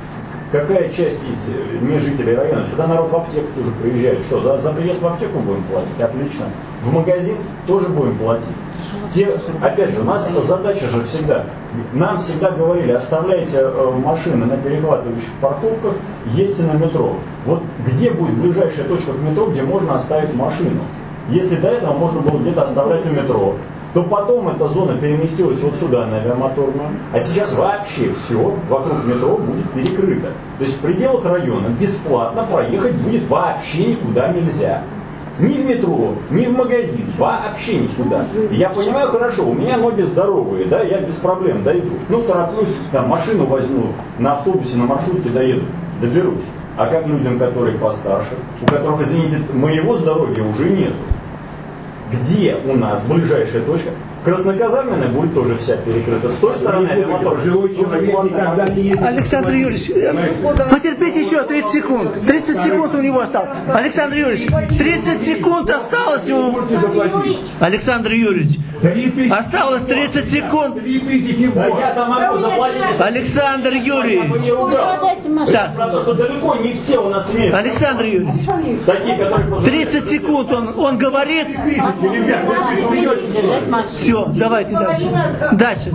H: какая часть из не жителей района? Сюда народ в аптеку тоже приезжает. Что, за, за приезд в аптеку будем платить? Отлично. В магазин тоже будем платить. Те, опять же, у нас задача же всегда. Нам всегда говорили, оставляйте э, машины на перехватывающих парковках, едьте на метро. Вот где будет ближайшая точка к метро, где можно оставить машину? Если до этого можно было где-то оставлять у метро, то потом эта зона переместилась вот сюда, на Авиамоторную, а сейчас вообще все вокруг метро будет перекрыто. То есть в пределах района бесплатно проехать будет вообще никуда нельзя. Ни в метро, ни в магазин, вообще никуда. Я понимаю хорошо, у меня ноги здоровые, да, я без проблем дойду. Ну, тороплюсь, там, машину возьму, на автобусе, на маршрутке доеду, доберусь. А как людям, которые постарше, у которых, извините, моего здоровья уже нет? Где у нас ближайшая точка? Красноказарменная будет тоже вся перекрыта. С той стороны авиамотор.
A: Александр Юрьевич, потерпите еще тридцать секунд. тридцать секунд у него осталось. Александр Юрьевич, тридцать секунд осталось ему. Александр Юрьевич, осталось тридцать секунд. Александр Юрьевич.
H: Да. Правда, что далеко не все у нас имеют.
A: Александр Юрьевич,
H: такие, которые
A: тридцать секунд он, он говорит. Все, давайте дальше. Дальше.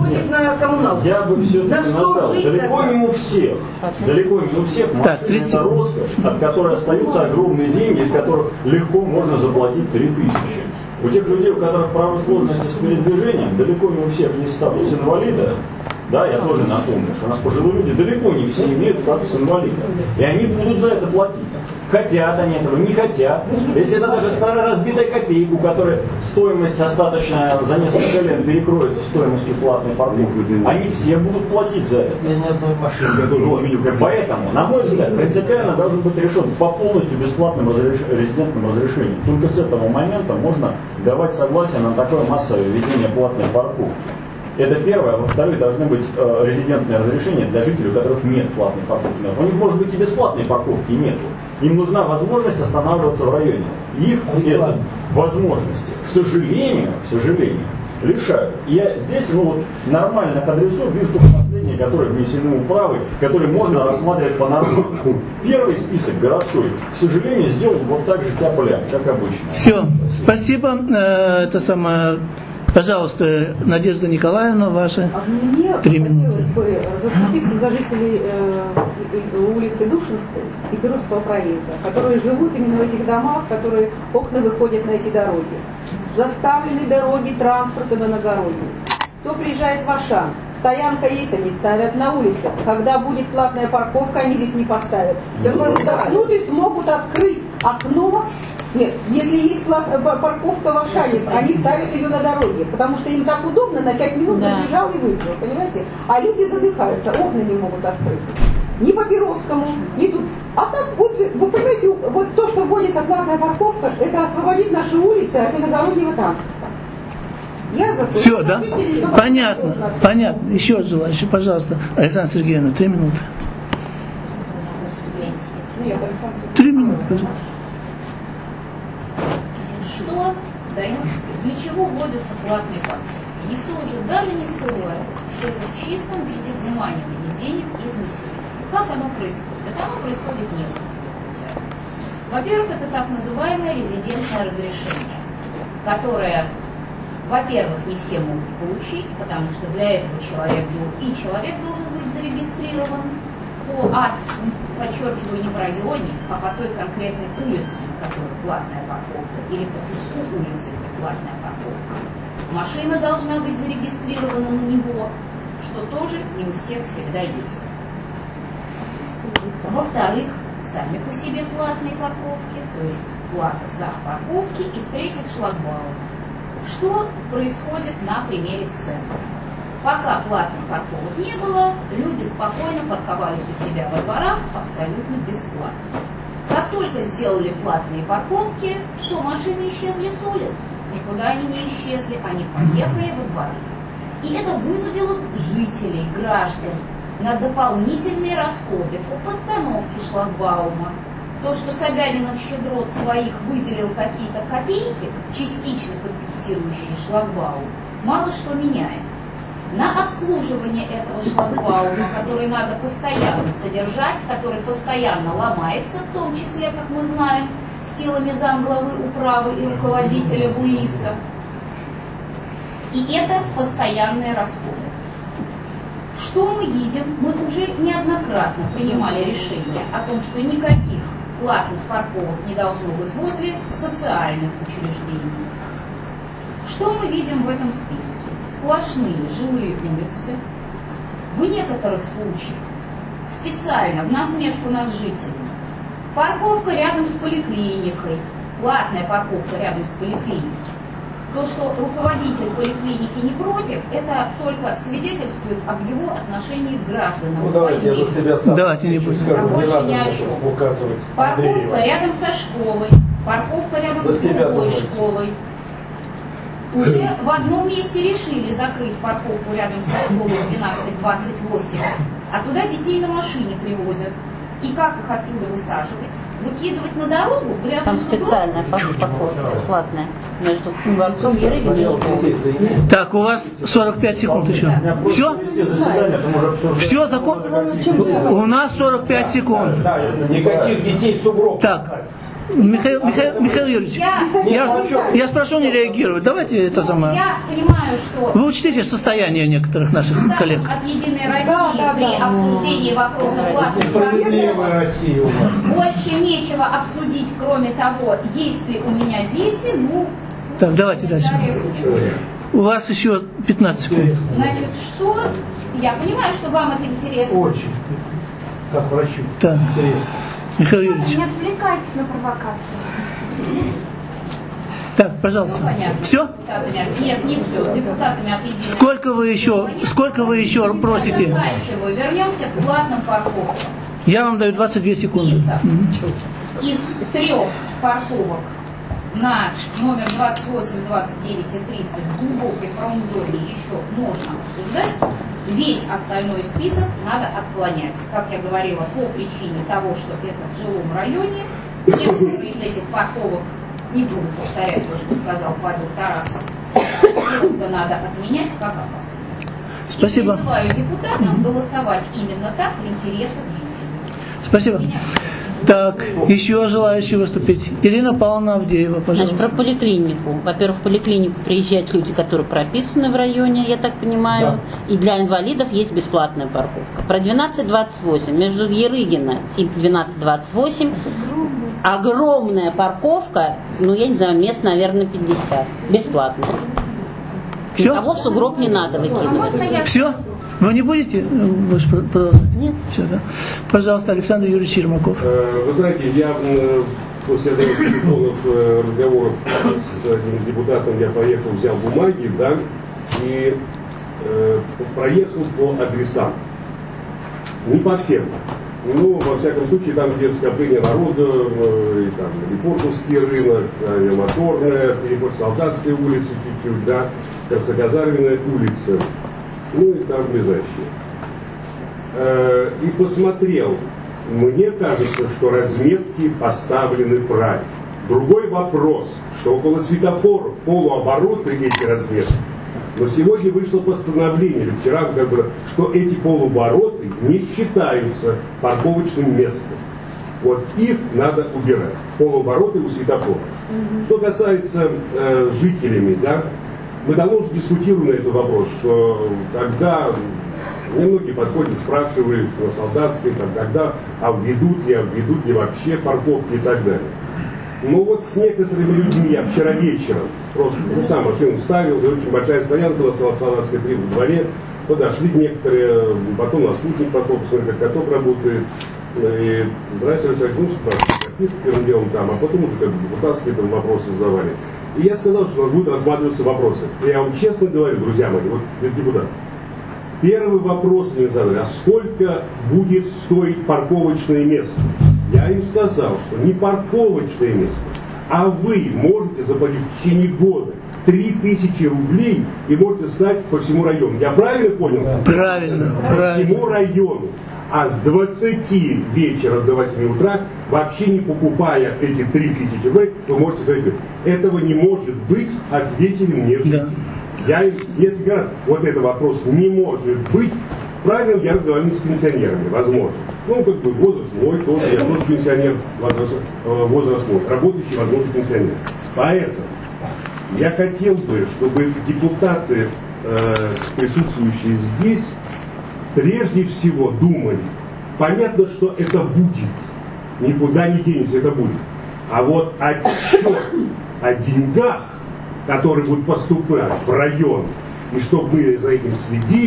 H: Я бы все-таки настал. Далеко не у всех. Далеко не у всех. Машина это роскошь, от которой остаются огромные деньги, из которых легко можно заплатить три тысячи. У тех людей, у которых правда сложности с передвижением, далеко не у всех есть статус инвалида. Да, я тоже напомню, что у нас пожилые люди далеко не все имеют статус инвалида. И они будут за это платить. Хотят они этого, не хотят. Если это даже старая разбитая копейка, у которой стоимость остаточная за несколько лет перекроется стоимостью платной парковки, они все будут платить за это.
F: Я ни одной машины.
H: Вот. Поэтому, на мой взгляд, принципиально должен быть решен по полностью бесплатным разреш... резидентным разрешениям. Только с этого момента можно давать согласие на такое массовое введение платной парковки. Это первое. Во-вторых, должны быть э, резидентные разрешения для жителей, у которых нет платной парковки. У них может быть и бесплатной парковки нету. Им нужна возможность останавливаться в районе. Их это возможности, к сожалению, к сожалению, лишают. И я здесь, ну вот, нормальных адресов вижу только последние, которые внесены управы, которые можно рассматривать по-нормальному. Первый список городской, к сожалению, сделан вот так же тяп-ляп, как обычно.
A: Все, спасибо. Это самое... Пожалуйста, Надежда Николаевна, ваши
K: мне
A: три минуты.
K: Бы заступиться за жителей э, улицы Душинской и Перовского проезда, которые живут именно в этих домах, которые окна выходят на эти дороги. Заставлены дороги транспортом иногородним. Кто приезжает в Ашан, стоянка есть, они ставят на улице. Когда будет платная парковка, они здесь не поставят. Только вздохнут и смогут открыть окно. Нет, если есть парковка в Ашане, они ставят ее на дороге, потому что им так удобно, на пять минут да. забежал и выиграл, понимаете? А люди задыхаются, окна не могут открыть. Ни по Перовскому, ни тут. А так, вот, вы понимаете, вот то, что вводится платная парковка, это освободит наши улицы от иногороднего транспорта. Я за то,
A: все, да? Понятно, понятно. Еще желающий, пожалуйста. Александра Сергеевна, три минуты. Три минуты, пожалуйста.
E: Что дает, для чего вводятся платные парковки? Никто уже даже не скрывает, что это в чистом виде выманивание денег из населения. Как оно происходит? Это оно происходит несколько путей. Во-первых, это так называемое резидентное разрешение, которое, во-первых, не все могут получить, потому что для этого человек и человек должен быть зарегистрирован по, а, подчеркиваю, не в районе, а по той конкретной улице, на которой платная парковка, или по куску улицы, где платная парковка. Машина должна быть зарегистрирована на него, что тоже не у всех всегда есть. Во-вторых, сами по себе платные парковки, то есть плата за парковки, и в-третьих, шлагбаум. Что происходит на примере цен? Пока платных парковок не было, люди спокойно парковались у себя во дворах абсолютно бесплатно. Как только сделали платные парковки, что машины исчезли с улиц? Никуда они не исчезли, они поехали во дворы. И это вынудило жителей, граждан на дополнительные расходы по постановке шлагбаума. То, что Собянин от щедрот своих выделил какие-то копейки, частично компенсирующие шлагбаум, мало что меняет. На обслуживание этого шлагбаума, который надо постоянно содержать, который постоянно ломается, в том числе, как мы знаем, силами замглавы управы и руководителя ВУИСа. И это постоянные расходы. Что мы видим? Мы уже неоднократно принимали решение о том, что никаких платных парковок не должно быть возле социальных учреждений. Что мы видим в этом списке? Сплошные жилые улицы, в некоторых случаях специально, в насмешку над жителями, парковка рядом с поликлиникой, платная парковка рядом с поликлиникой. То, что руководитель поликлиники не против, это только свидетельствует об его отношении к гражданам.
F: Ну давайте я за себя сам.
A: Давайте не будем.
F: Скажу,
E: А
F: не надо
E: ни о
F: мне
E: чем.
F: указывать
E: Парковка
F: Андреева.
E: рядом со школой, парковка рядом
F: За
E: с
F: себя
E: другой
F: думайте.
E: школой. Уже в одном месте решили закрыть парковку рядом со школой двенадцать двадцать восемь, а туда детей на машине привозят. И как их оттуда высаживать? Выкидывать на дорогу? в грязную
D: Там
E: сугроб?
D: специальная парковка бесплатная между дворцом Ерыгина и школой.
A: Так, у вас сорок пять секунд еще. Все? Все, закон? У нас сорок пять секунд.
F: Никаких детей в сугроб.
A: Так, Михаил, Михаил, Михаил Юрьевич, я, я спрошу не реагировать. Давайте это самое.
E: Я понимаю, что
A: Вы учтите состояние некоторых наших коллег.
E: от Единой России при обсуждении вопроса платных
F: Справедливая
E: парковок
F: Россия у нас.
E: больше нечего обсудить, кроме того, есть ли у меня дети, ну,
A: Так, давайте дальше. У вас еще пятнадцать секунд.
E: значит, что? Я понимаю, что вам это интересно.
F: Очень. Как врачу.
A: Так.
F: Интересно.
A: Михаил Юрьевич.
N: Не отвлекайтесь на провокации.
A: Так, пожалуйста.
E: Понятно.
A: Все?
E: Депутатами. Нет, не все. С депутатами от Единой
A: Сколько вы еще, сколько вы еще просите?
E: Заканчиваю. Вернемся к платным парковкам.
A: Я вам даю двадцать две секунды.
E: Из трех парковок на номер двадцать восемь, двадцать девять и тридцать в глубокой промзоне еще можно обсуждать. Весь остальной список надо отклонять. Как я говорила, по причине того, что это в жилом районе, некоторые из этих парковок, не буду повторять то, что сказал Павел Тарасов, просто надо отменять как опасные.
A: Спасибо.
E: И призываю депутатам голосовать именно так в интересах жителей.
A: Спасибо. Так, еще желающие выступить. Ирина Павловна Авдеева, пожалуйста.
D: Значит, про поликлинику. Во-первых, в поликлинику приезжают люди, которые прописаны в районе, я так понимаю. Да. И для инвалидов есть бесплатная парковка. Про двенадцать двадцать восемь. Между Ерыгина и двенадцать двадцать восемь огромная парковка, ну, я не знаю, мест, наверное, пятьдесят. Бесплатная.
A: Все?
D: Никого в сугроб не надо выкидывать.
A: Все? Вы не будете больше продолжать?
D: Нет.
A: Все, да. Пожалуйста, Александр Юрьевич Ермаков.
I: Вы знаете, я после одного из разговоров с одним депутатом я поехал, взял бумаги, да, и э, проехал по адресам. Не по всем. Ну, во всяком случае, там, где скопление народа, э, и там Лефортовский рынок, Авиамоторная, переход Солдатской улицы чуть-чуть, да, Красноказарменная улица, ну и там ближайшие. Э, и посмотрел, мне кажется, что разметки поставлены правильно. Другой вопрос, что около светофоров полуобороты эти разметки. Но сегодня вышло постановление, или вчера, как бы, что эти полуобороты не считаются парковочным местом. Вот их надо убирать. Полуобороты у светофора. Mm-hmm. Что касается э, жителями, да, мы давно уже дискутируем на этот вопрос, что когда мне многие подходят, спрашивают на Солдатской, там, когда обведут ли, обведут ли вообще парковки и так далее. Ну вот с некоторыми людьми я вчера вечером просто, ну сам машину ставил, и очень большая стоянка была в Солдатской три в дворе, подошли некоторые, потом на спутник пошел, посмотрел, как каток работает, и здрасте, Александр Ильич, первым делом там, а потом уже как бы депутатские там вопросы задавали. И я сказал, что у нас будут рассматриваться вопросы. И я вам честно говорю, друзья мои, вот депутат, первый вопрос мне задали, а сколько будет стоить парковочное место? Я им сказал, что не парковочное место, а вы можете заплатить в течение года три тысячи рублей и можете стать по всему району. Я правильно понял?
A: Правильно.
I: По
A: правильно.
I: всему району. А с двадцати вечера до восьми утра, вообще не покупая эти три тысячи рублей, вы можете сказать, этого не может быть, ответили мне жители. Да. Я, если говорят, вот этот вопрос не может быть, правильно, я разговариваю с пенсионерами, возможно. Ну, как бы возраст мой, тоже, я тоже пенсионер, возраст, возраст мой, работающий, возможно, пенсионер. Поэтому я хотел бы, чтобы депутаты, э, присутствующие здесь, прежде всего думали, понятно, что это будет, никуда не денется, это будет. А вот отчет о деньгах, которые будут поступать в район, и чтобы мы за этим следили,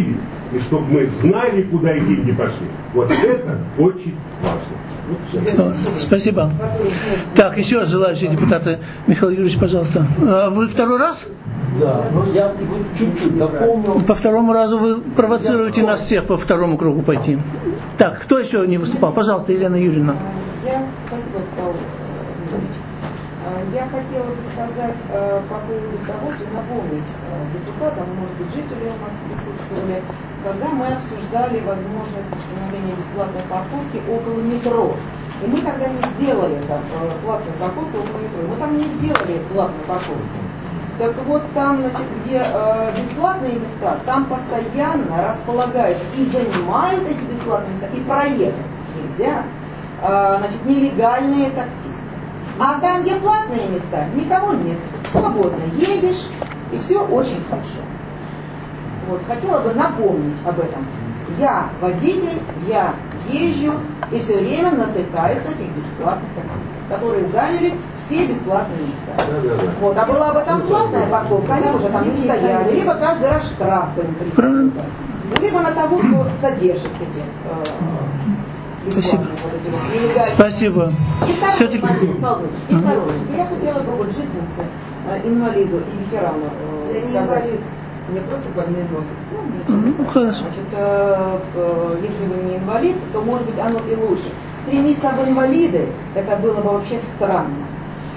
I: и чтобы мы знали, куда и деньги пошли. Вот это очень важно. Вот
A: спасибо. Так, еще раз желающие депутаты. Михаил Юрьевич, пожалуйста. Вы второй раз?
F: Да, ну я чуть-чуть напомню.
A: По второму разу вы провоцируете нас всех по второму кругу пойти. Так, кто еще не выступал? Пожалуйста, Елена Юрьевна.
G: Я, спасибо, Павел Ильич. Я хотела бы сказать по поводу того, что напомнить депутатам, может быть, жителям у нас присутствовали, когда мы обсуждали возможность установления бесплатной парковки около метро. И мы тогда не сделали там платную парковку около метро. Мы там не сделали платную парковку. Так вот там, значит, где э, бесплатные места, там постоянно располагаются и занимают эти бесплатные места, и проехать нельзя, э, значит, нелегальные таксисты. А там, где платные места, никого нет. Свободно едешь, и все очень хорошо. Вот, хотела бы напомнить об этом. Я водитель, я езжу и все время натыкаюсь на этих бесплатных таксистов, которые заняли все бесплатные места.
I: Да, да, да.
G: Вот, а была бы там платная парковка, они уже там не стояли, либо каждый раз штраф им приходит, либо на того, кто содержит эти э,
A: Спасибо.
G: Вот эти вот нелегальные.
A: Спасибо.
G: И второе,
A: Все-таки...
G: и второе, я хотела бы вот жительнице, э, инвалиду и ветерану э, сказать.
K: Мне просто больные ноги.
A: Ну, хорошо.
G: Значит, э, э, если вы не инвалид, то может быть оно и лучше. Стремиться в инвалиды, это было бы вообще странно.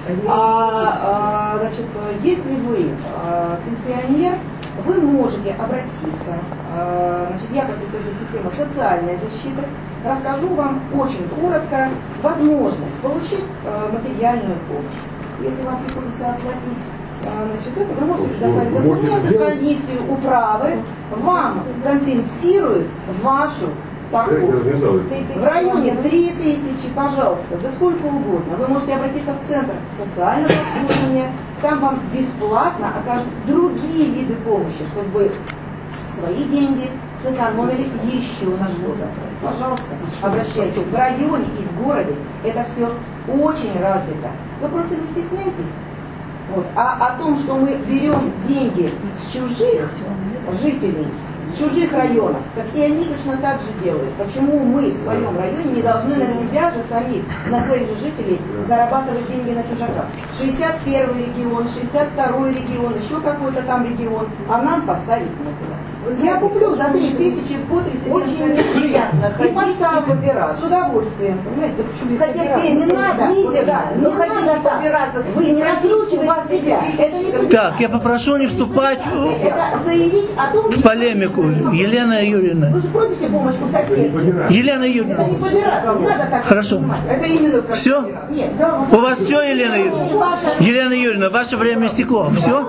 G: А, а, значит, если вы а, пенсионер, вы можете обратиться, а, значит, я как представитель системы социальной защиты расскажу вам очень коротко возможность получить а, материальную помощь. Если вам приходится оплатить, а, значит, это вы можете предоставить документы в комиссию управы, вам компенсируют вашу парковку. В районе три тысячи, пожалуйста, да сколько угодно. Вы можете обратиться в центр социального обслуживания, там вам бесплатно окажут другие виды помощи, чтобы вы свои деньги сэкономили еще на что-то. Пожалуйста, обращайтесь. В районе и в городе это все очень развито. Вы просто не стесняйтесь. Вот. А о том, что мы берем деньги с чужих жителей, с чужих районов, так и они точно так же делают. Почему мы в своем районе не должны на себя же самих, на своих же жителей зарабатывать деньги на чужаках? шестьдесят первый регион, шестьдесят второй регион, еще какой-то там регион, а нам поставить некуда. Я куплю за три тысячи в год резидентное
K: приятно
G: и поставлю с удовольствием. Понимаете, почему
K: хотя
G: не надо,
K: мизерно,
G: не
K: но хотите побираться.
G: Вы не раскручиваете себя. Это не
A: Так, я попрошу не вступать
G: это заявить о том,
A: в полемику. Елена Юрьевна.
G: Вы же просите помощь у соседей.
A: Елена Юрьевна.
G: Это не побираться, не надо так.
A: Хорошо.
G: Это именно как
A: Все?
G: Нет.
A: У вас все, Елена Юрьевна? Елена Юрьевна, ваше время истекло. Все?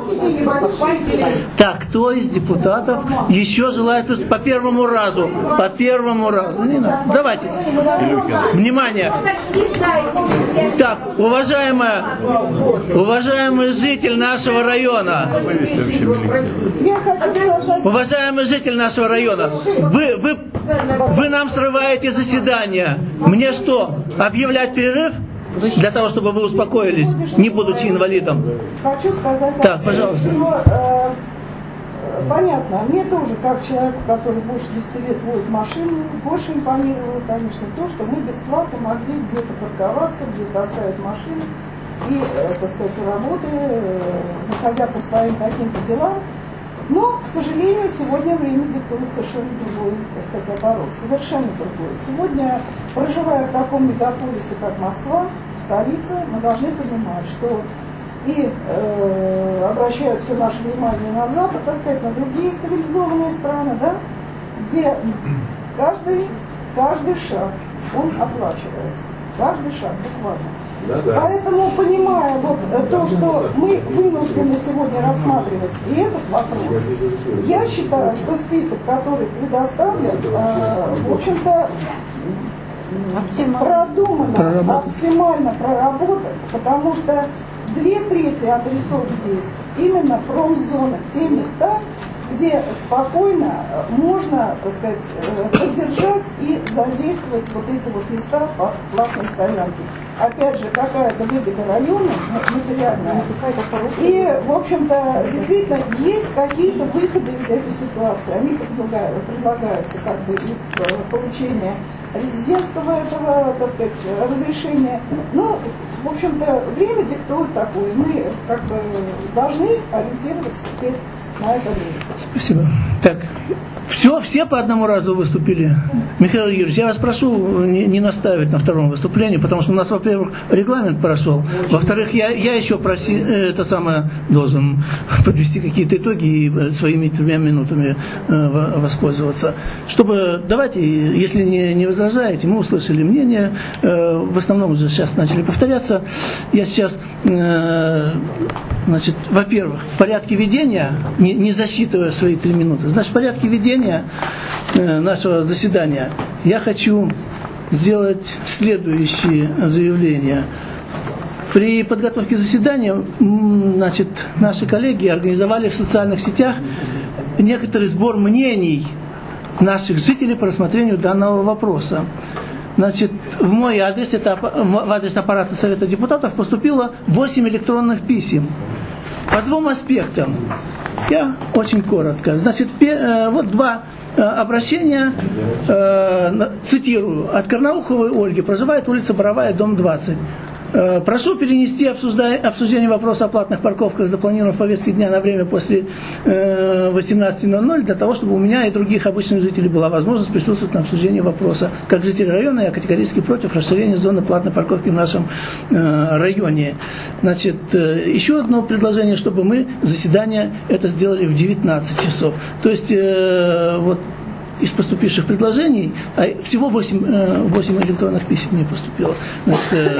A: Так, кто из депутатов еще желает выступить по первому разу? По первому разу. Не надо. Давайте. Внимание. Так, уважаемая, уважаемый житель нашего района. Уважаемый житель нашего района, вы, вы, вы нам срываете заседание. Мне что, объявлять перерыв? Для того, чтобы вы успокоились, не будучи инвалидом.
O: Хочу сказать...
A: Так, пожалуйста.
O: Что, э, понятно, мне тоже, как человеку, который больше десяти лет водит машину, больше импонировало, конечно, то, что мы бесплатно могли где-то парковаться, где-то оставить машину и, э, так сказать, работы, э, выходя по своим каким-то делам. Но, к сожалению, сегодня время диктует совершенно другой, так сказать, оборот, совершенно другой. Сегодня, проживая в таком мегаполисе, как Москва, столица, мы должны понимать, что и э, обращают все наше внимание на Запад, так сказать, на другие цивилизованные страны, да, где каждый, каждый шаг, он оплачивается. Каждый шаг, буквально.
I: Да, да.
O: Поэтому, понимая вот то, что мы вынуждены сегодня рассматривать и этот вопрос, я считаю, что список, который предоставлен, э, в общем-то, продумано,
A: проработан.
O: оптимально проработан, потому что две трети адресов здесь именно промзона, те места, где спокойно можно, так сказать, поддержать и задействовать вот эти вот места по платной стоянке. Опять же, какая-то выгода района материальная. И, в общем-то, действительно, есть какие-то выходы из этой ситуации. Они предлагают, предлагаются как бы и получение резидентского этого, так сказать, разрешения. Но, в общем-то, время диктует такое. Мы как бы должны ориентироваться теперь на это время.
A: Спасибо. Так, все, все по одному разу выступили. Михаил Юрьевич, я вас прошу не, не наставить на втором выступлении, потому что у нас, во-первых, регламент прошел, во-вторых, я, я еще проси, это самое, должен подвести какие-то итоги и своими тремя минутами э, воспользоваться. Чтобы, давайте, если не, не возражаете, мы услышали мнение, э, в основном уже сейчас начали повторяться. Я сейчас, э, значит, во-первых, в порядке ведения, не, не засчитывая свои три минуты, значит, в порядке ведения нашего заседания я хочу сделать следующие заявления. При подготовке заседания, значит, наши коллеги организовали в социальных сетях некоторый сбор мнений наших жителей по рассмотрению данного вопроса. Значит, в мой адрес, это в адрес аппарата Совета депутатов поступило восемь электронных писем по двум аспектам. Я очень коротко. Значит, вот два обращения, цитирую, от Карнауховой Ольги, проживает улица Боровая, дом двадцать. Прошу перенести обсуждение вопроса о платных парковках, запланированных в повестке дня на время после восемнадцати ноль-ноль, для того, чтобы у меня и других обычных жителей была возможность присутствовать на обсуждении вопроса. Как житель района, я категорически против расширения зоны платной парковки в нашем районе. Значит, еще одно предложение, чтобы мы заседание это сделали в девятнадцать часов. То есть, вот, из поступивших предложений, а всего восемь, восемь электронных писем мне поступило. Значит,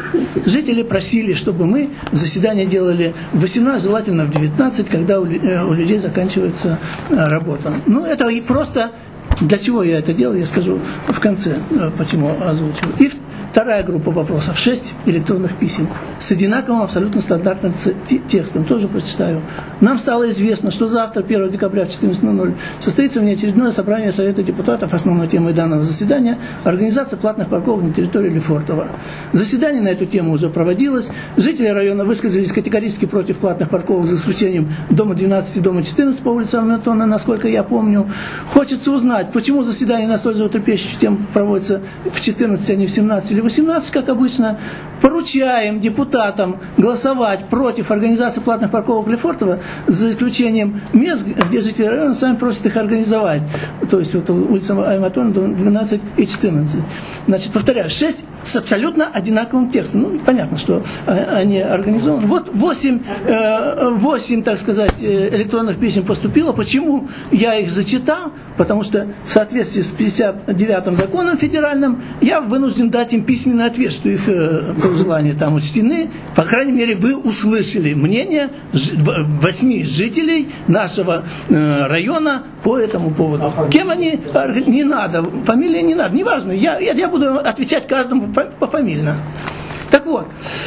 A: жители просили, чтобы мы заседание делали в восемнадцать, желательно в девятнадцать, когда у людей заканчивается работа. Ну, это и просто, для чего я это делаю, я скажу в конце, почему озвучиваю. И вторая группа вопросов, шесть электронных писем с одинаковым абсолютно стандартным текстом, тоже прочитаю. Нам стало известно, что завтра, первого декабря в четырнадцать ноль-ноль, состоится внеочередное собрание Совета депутатов, основной темой данного заседания организация платных парковок на территории Лефортово. Заседание на эту тему уже проводилось. Жители района высказались категорически против платных парковок, за исключением дома двенадцать и дома четырнадцать по улице Амнатона, насколько я помню. Хочется узнать, почему заседание на столь животрепещущую тему проводится в четырнадцать, а не в семнадцать или восемнадцать, как обычно. Поручаем депутатам голосовать против организации платных парковок Лефортово, за исключением мест, где жители района сами просят их организовать. То есть вот улица Айматона, двенадцать и четырнадцать. Значит, повторяю, шесть с абсолютно одинаковым текстом. Ну, понятно, что они организованы. Вот восемь, восемь, так сказать, электронных писем поступило. Почему я их зачитал? Потому что в соответствии с пятьдесят девятым законом федеральным я вынужден дать им письменный ответ, что их пожелания там учтены. По крайней мере, вы услышали мнение восьми жителей нашего района по этому поводу. Кем они? Не надо. Фамилия не надо. Неважно. Я, я, я буду отвечать каждому пофамильно. Так вот.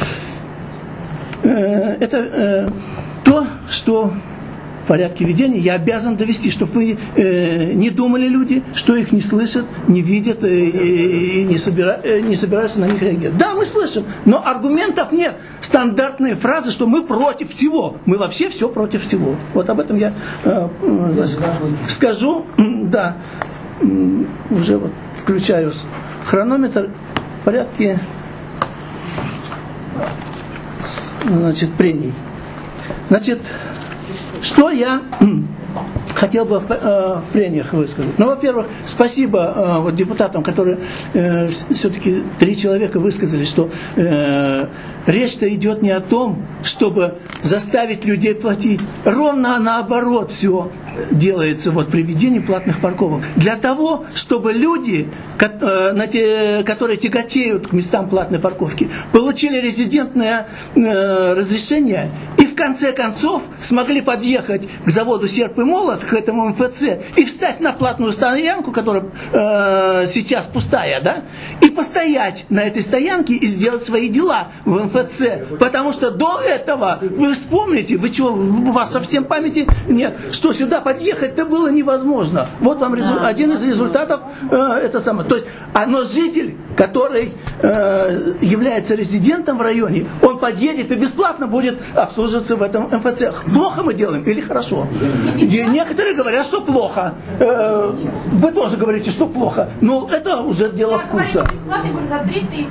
A: Это то, что в порядке ведения я обязан довести, чтобы вы э, не думали люди, что их не слышат, не видят э, и не, собира, э, не собираются на них реагировать. Да, мы слышим, но аргументов нет. Стандартные фразы, что мы против всего. Мы вообще все против всего. Вот об этом я э, э, скажу. Да, уже вот включаю хронометр в порядке, значит, прений. Значит, что я хотел бы в, э, в прениях высказать. Ну, во-первых, спасибо э, вот депутатам, которые э, все-таки три человека высказали, что э, речь-то идет не о том, чтобы заставить людей платить. Ровно наоборот все делается вот при введении платных парковок. Для того, чтобы люди, которые тяготеют к местам платной парковки, получили резидентное разрешение и в конце концов смогли подъехать к заводу «Серп и молот», к этому эм эф цэ, и встать на платную стоянку, которая сейчас пустая, да, и постоять на этой стоянке и сделать свои дела в эм эф цэ. Потому что до этого, вы вспомните, вы что, у вас совсем памяти нет, что сюда подъехать-то было невозможно. Вот вам резу... один из результатов э, это самое. То есть, оно житель, который э, является резидентом в районе, он подъедет и бесплатно будет обслуживаться в этом эм эф цэ. Плохо мы делаем или хорошо? И некоторые говорят, что плохо. Э, вы тоже говорите, что плохо. Но это уже дело вкуса.
N: За три тысячи.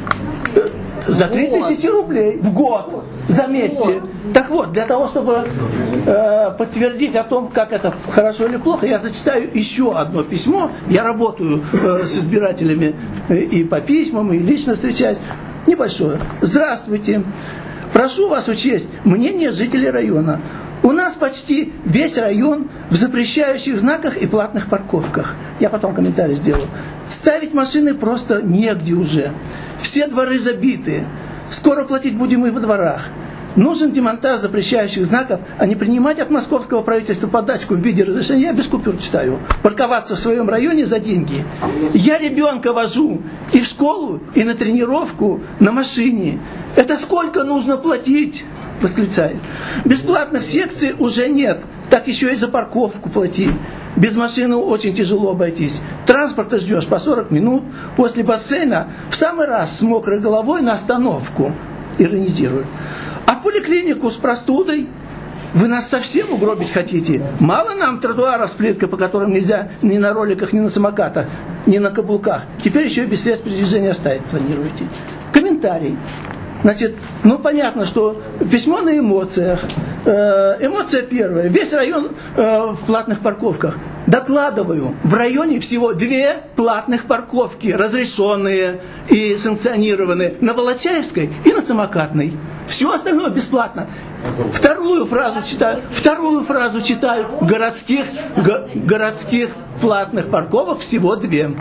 A: За три тысячи рублей в год, заметьте. Так вот, для того, чтобы э, подтвердить о том, как это хорошо или плохо, я зачитаю еще одно письмо. Я работаю э, с избирателями и по письмам, и лично встречаюсь. Небольшое. Здравствуйте. Прошу вас учесть мнение жителей района. У нас почти весь район в запрещающих знаках и платных парковках. Я потом комментарий сделаю. Ставить машины просто негде уже. Все дворы забиты. Скоро платить будем и во дворах. Нужен демонтаж запрещающих знаков, а не принимать от московского правительства подачку в виде разрешения. Я без купюр читаю. Парковаться в своем районе за деньги. Я ребенка вожу и в школу, и на тренировку на машине. Это сколько нужно платить? Восклицаю. Бесплатных секций уже нет. Так еще и за парковку плати. Без машины очень тяжело обойтись. Транспорта ждешь по сорок минут. После бассейна в самый раз с мокрой головой на остановку. Иронизирую. А в поликлинику с простудой? Вы нас совсем угробить хотите? Мало нам тротуаров с плиткой, по которым нельзя ни на роликах, ни на самокатах, ни на каблуках. Теперь еще и без средств передвижения оставить планируете. Комментарий. Значит, ну понятно, что письмо на эмоциях. Эмоция первая. Весь район в платных парковках. Докладываю, в районе всего две платных парковки, разрешенные и санкционированные. На Волочаевской и на Самокатной. Все остальное бесплатно. Вторую фразу читаю. Вторую фразу читаю. Городских, го, городских платных парковок всего две.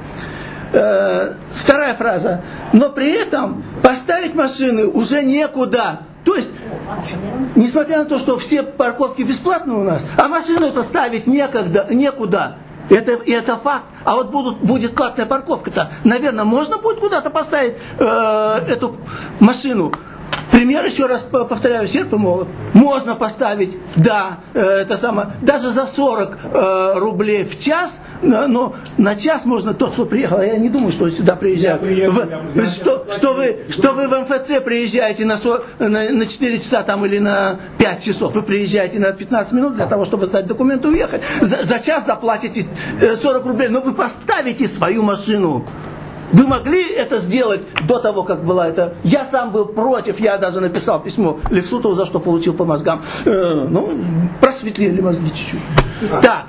A: Вторая фраза. Но при этом поставить машины уже некуда. То есть, несмотря на то, что все парковки бесплатные у нас, а машину-то ставить некогда, некуда. Это, это факт. А вот будут, будет платная парковка-то, наверное, можно будет куда-то поставить э, эту машину. Пример, еще раз повторяю, серп и молот. Можно поставить, да, это самое, даже за сорок э, рублей в час, но на час можно, тот, кто приехал, а я не думаю, что сюда приезжают. В, что, что, вы, что вы в эм эф цэ приезжаете на, на, на четыре часа там, или на пять часов, вы приезжаете на пятнадцать минут для того, чтобы сдать документы и уехать. За, за час заплатите сорок рублей, но вы поставите свою машину. Вы могли это сделать до того, как была это... Я сам был против, я даже написал письмо Лексутову, за что получил по мозгам. Э, ну, просветлили мозги чуть-чуть. Так,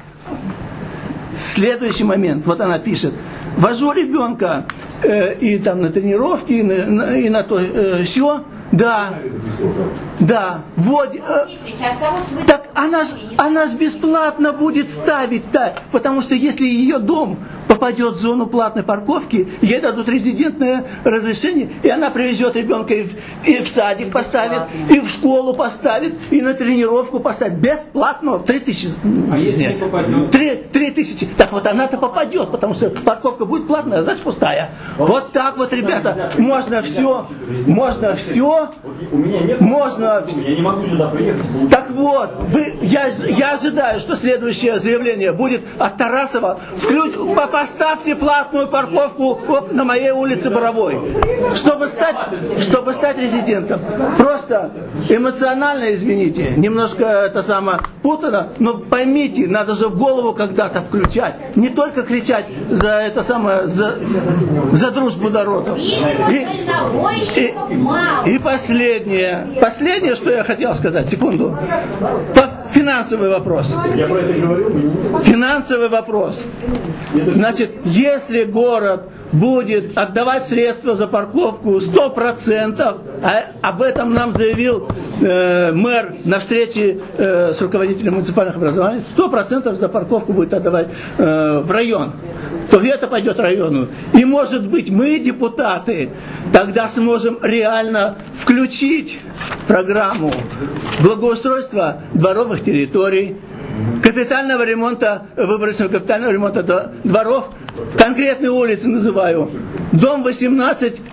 A: следующий момент. Вот она пишет. Вожу ребенка э, и там на тренировки, и на, на, и на то э, все. Да, да, вот, э, так она ж, она ж бесплатно будет ставить, да, потому что если ее дом попадет в зону платной парковки, ей дадут резидентное разрешение, и она привезет ребенка и в, и в садик поставит, и в школу поставит, и на тренировку поставит, бесплатно, три тысячи, а если не попадет? Три тысячи, так вот она-то попадет, потому что парковка будет платная, а значит пустая. Вот так вот, ребята, можно все, можно все,
H: у меня нет,
A: можно...
H: я не могу сюда приехать.
A: Так вот, вы, я, я ожидаю, что следующее заявление будет от Тарасова. Вклю... Поставьте платную парковку на моей улице Боровой, чтобы стать, чтобы стать резидентом. Просто эмоционально, извините, немножко это самое путано, но поймите, надо же в голову когда-то включать. Не только кричать за это самое, за, за дружбу народов. И, и, и последнее, последнее, что я хотел сказать, секунду. Финансовый вопрос.
H: Я про это говорю.
A: Финансовый вопрос. Значит, если город будет отдавать средства за парковку сто процентов, а об этом нам заявил э, мэр на встрече э, с руководителем муниципальных образований, сто процентов за парковку будет отдавать э, в район, то это пойдет району. И может быть мы, депутаты, тогда сможем реально включить в программу благоустройства дворовых территорий, капитального ремонта, выборочного капитального ремонта дворов, конкретные улицы называю. Дом восемнадцать,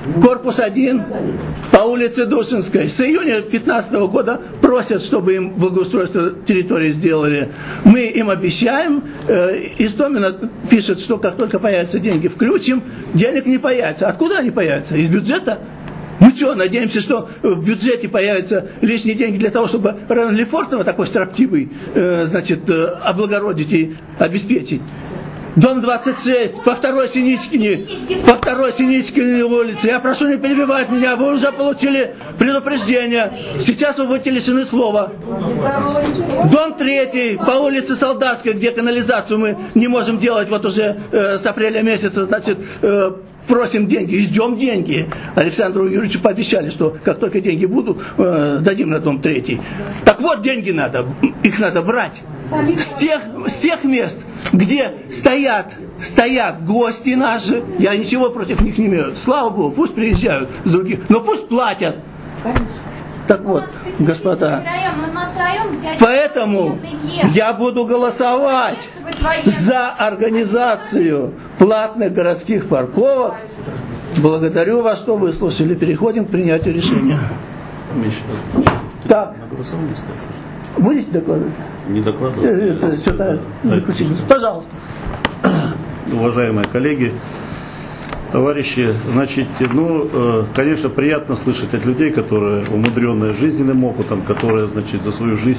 A: корпус один по улице Душинской. С июня две тысячи пятнадцатого года просят, чтобы им благоустройство территории сделали. Мы им обещаем. Истомина пишет, что как только появятся деньги, включим. Денег не появится. Откуда они появятся? Из бюджета? Мы что, надеемся, что в бюджете появятся лишние деньги для того, чтобы район Лефортово, такой строптивый, значит, облагородить и обеспечить? Дом двадцать шесть, по второй Синичкине, по второй Синичкине улице. Я прошу не перебивать меня, вы уже получили предупреждение. Сейчас вы будете лишены слова. Дом третий, по улице Солдатской, где канализацию мы не можем делать вот уже э, с апреля месяца, значит, э, просим деньги, ждем деньги. Александру Юрьевичу пообещали, что как только деньги будут, э, дадим на дом третий. Так вот, деньги надо, их надо брать. С тех, с тех мест, где стоят, стоят гости наши, я ничего против них не имею. Слава Богу, пусть приезжают с других, но пусть платят. Так вот, господа, поэтому я буду голосовать за организацию платных городских парковок. Благодарю вас, что выслушали. Переходим к принятию решения. Так. Будете докладывать?
C: Не докладывать.
A: Что-то не включилось. Пожалуйста.
C: Уважаемые коллеги, товарищи, значит, ну, конечно, приятно слышать от людей, которые умудренные жизненным опытом, которые, значит, за свою жизнь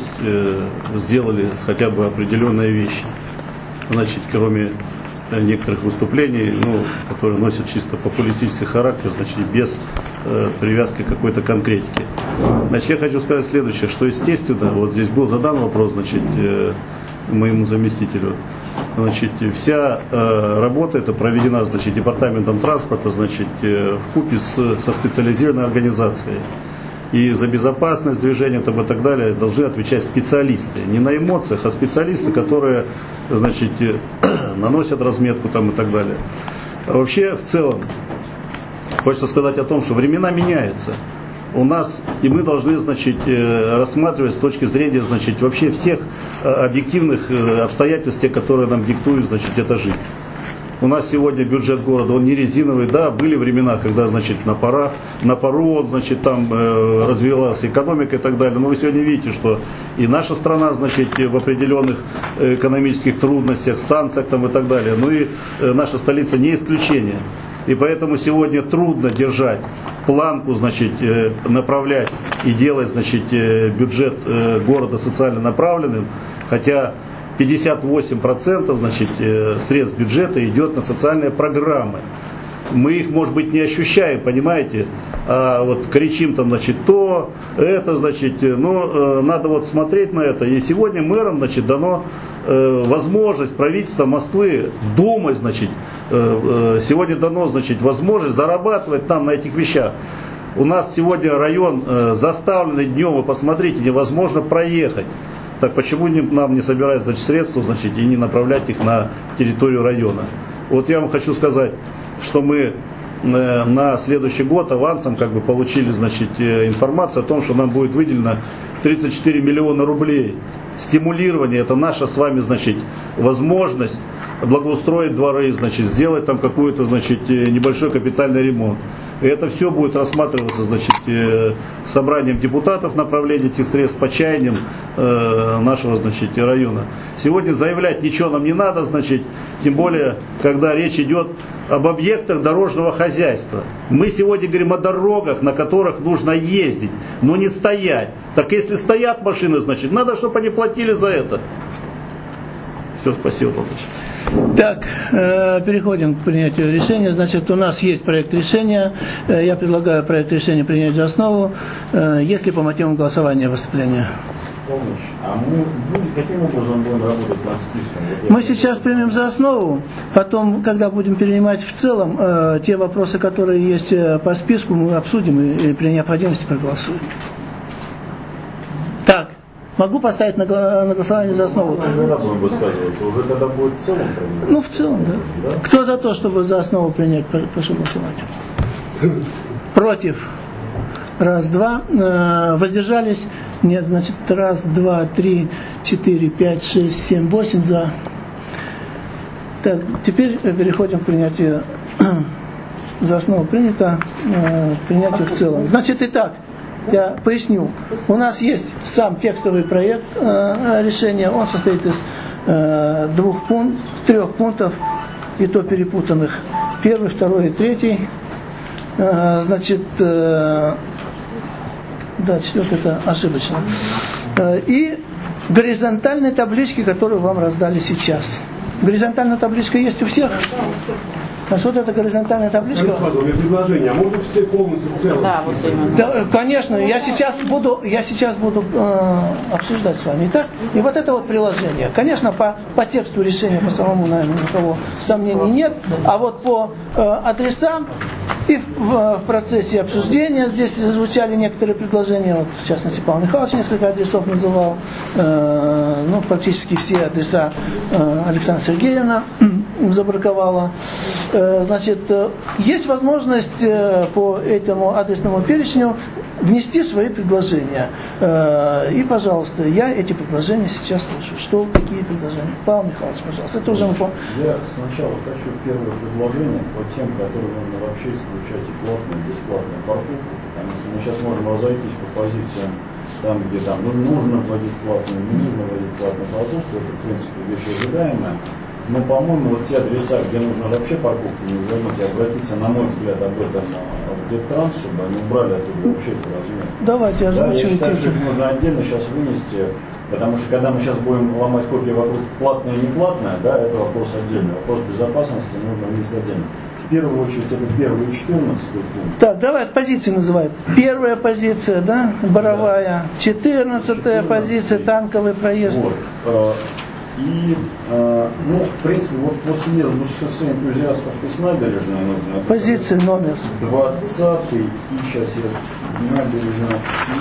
C: сделали хотя бы определенные вещи. Значит, кроме некоторых выступлений, ну, которые носят чисто популистический характер, значит, без э, привязки к какой-то конкретике. Значит, я хочу сказать следующее, что, естественно, вот здесь был задан вопрос, значит, э, моему заместителю. Значит, вся э, работа эта проведена, значит, департаментом транспорта, значит, э, вкупе с, со специализированной организацией. И за безопасность движения там, и так далее должны отвечать специалисты. Не на эмоциях, а специалисты, которые, значит, наносят разметку там, и так далее. А вообще, в целом, хочется сказать о том, что времена меняются. У нас, и мы должны, значит, рассматривать с точки зрения, значит, вообще всех объективных обстоятельств, которые нам диктуют, значит, эта жизнь. У нас сегодня бюджет города, он не резиновый, да, были времена, когда, значит, на парах, на пару, значит, там э, развивалась экономика и так далее, но вы сегодня видите, что и наша страна, значит, в определенных экономических трудностях, санкциях там и так далее, ну и э, наша столица не исключение. И поэтому сегодня трудно держать планку, значит, э, направлять и делать, значит, э, бюджет э, города социально направленным, хотя пятьдесят восемь процентов, значит, средств бюджета идет на социальные программы. Мы их, может быть, не ощущаем, понимаете, а вот кричим там, значит, то, это, значит, но надо вот смотреть на это. И сегодня мэрам, значит, дано возможность, правительство Москвы думать, значит, сегодня дано, значит, возможность зарабатывать там на этих вещах. У нас сегодня район заставленный днем, вы посмотрите, невозможно проехать. Так почему не, нам не собирать, значит, средства, значит, и не направлять их на территорию района? Вот я вам хочу сказать, что мы э, на следующий год авансом как бы получили, значит, э, информацию о том, что нам будет выделено тридцать четыре миллиона рублей. Стимулирование, это наша с вами, значит, возможность благоустроить дворы, значит, сделать там какой-то, значит, небольшой капитальный ремонт. И это все будет рассматриваться, значит, собранием депутатов направления этих средств по чаяниям э, нашего, значит, района. Сегодня заявлять ничего нам не надо, значит, тем более, когда речь идет об объектах дорожного хозяйства. Мы сегодня говорим о дорогах, на которых нужно ездить, но не стоять. Так если стоят машины, значит, надо, чтобы они платили за это. Все, спасибо, Павлович.
A: Так, э, переходим к принятию решения. Значит, у нас есть проект решения. Э, я предлагаю проект решения принять за основу. Э, есть ли по мотивам голосования выступления?
H: А мы каким образом будем работать над списком?
A: Мы сейчас примем за основу, потом, когда будем принимать в целом э, те вопросы, которые есть по списку, мы обсудим и, и при необходимости проголосуем. Так. Могу поставить на, на голосование за основу?
H: Когда будем высказываться? Уже когда будет в целом принять?
A: Ну, в целом, да. да. Кто за то, чтобы за основу принять? Прошу голосовать. Против? Раз, два. Воздержались? Нет, значит, раз, два, три, четыре, пять, шесть, семь, восемь за. Так, теперь переходим к принятию За основу принято, э, принятие в целом. Значит, итак, я поясню. У нас есть сам текстовый проект э, решения. Он состоит из э, двух пунктов, трех пунктов, и то перепутанных. Первый, второй и третий. Э, значит, э, да, четвертый это ошибочно. Э, и горизонтальные таблички, которые вам раздали сейчас. Горизонтальная табличка есть у всех? Значит, вот эта горизонтальная табличка.
I: Предложение, а можно все полностью целым?
D: Да, вот именно.
A: Да, конечно, я сейчас буду, я сейчас буду э, обсуждать с вами. Итак, и вот это вот приложение. Конечно, по, по тексту решения, по самому, наверное, никого сомнений нет. А вот по э, адресам и в, в, в процессе обсуждения здесь звучали некоторые предложения. Вот, в частности, Павел Михайлович несколько адресов называл. Э, ну, практически все адреса э, Александра Сергеевна забраковала. Значит, есть возможность по этому адресному перечню внести свои предложения. И, пожалуйста, я эти предложения сейчас слышу. Что, какие предложения? Павел Михайлович, пожалуйста. Это уже мы по...
H: Я сначала хочу первое предложение по тем, которые нужно вообще исключать и платную, и бесплатную парковку, потому что мы сейчас можем разойтись по позициям там, где там ну, нужно вводить платную, не нужно вводить платную парковку. Это, в принципе, вещь ожидаемая. Но, по-моему, вот те адреса, где нужно вообще парковку не вводить, обратиться, на мой взгляд, об этом в Дептранс, чтобы они убрали оттуда вообще эту разметку.
A: Давайте, озвучивайте.
H: Да, я считаю, что их нужно отдельно сейчас вынести, потому что когда мы сейчас будем ломать копии вокруг платное и неплатное, да, это вопрос отдельный. Вопрос безопасности нужно вынести отдельно. В первую очередь, это первый четырнадцатый пункт.
A: Так, давай позиции называем. Первая позиция, да, боровая. Четырнадцатая позиция, танковый проезд.
H: Вот. И, э, ну, в принципе, вот по съезду с шоссе энтузиастов и с набережной нужно...
A: Позиция номер.
H: двадцатый, и сейчас я... Набережная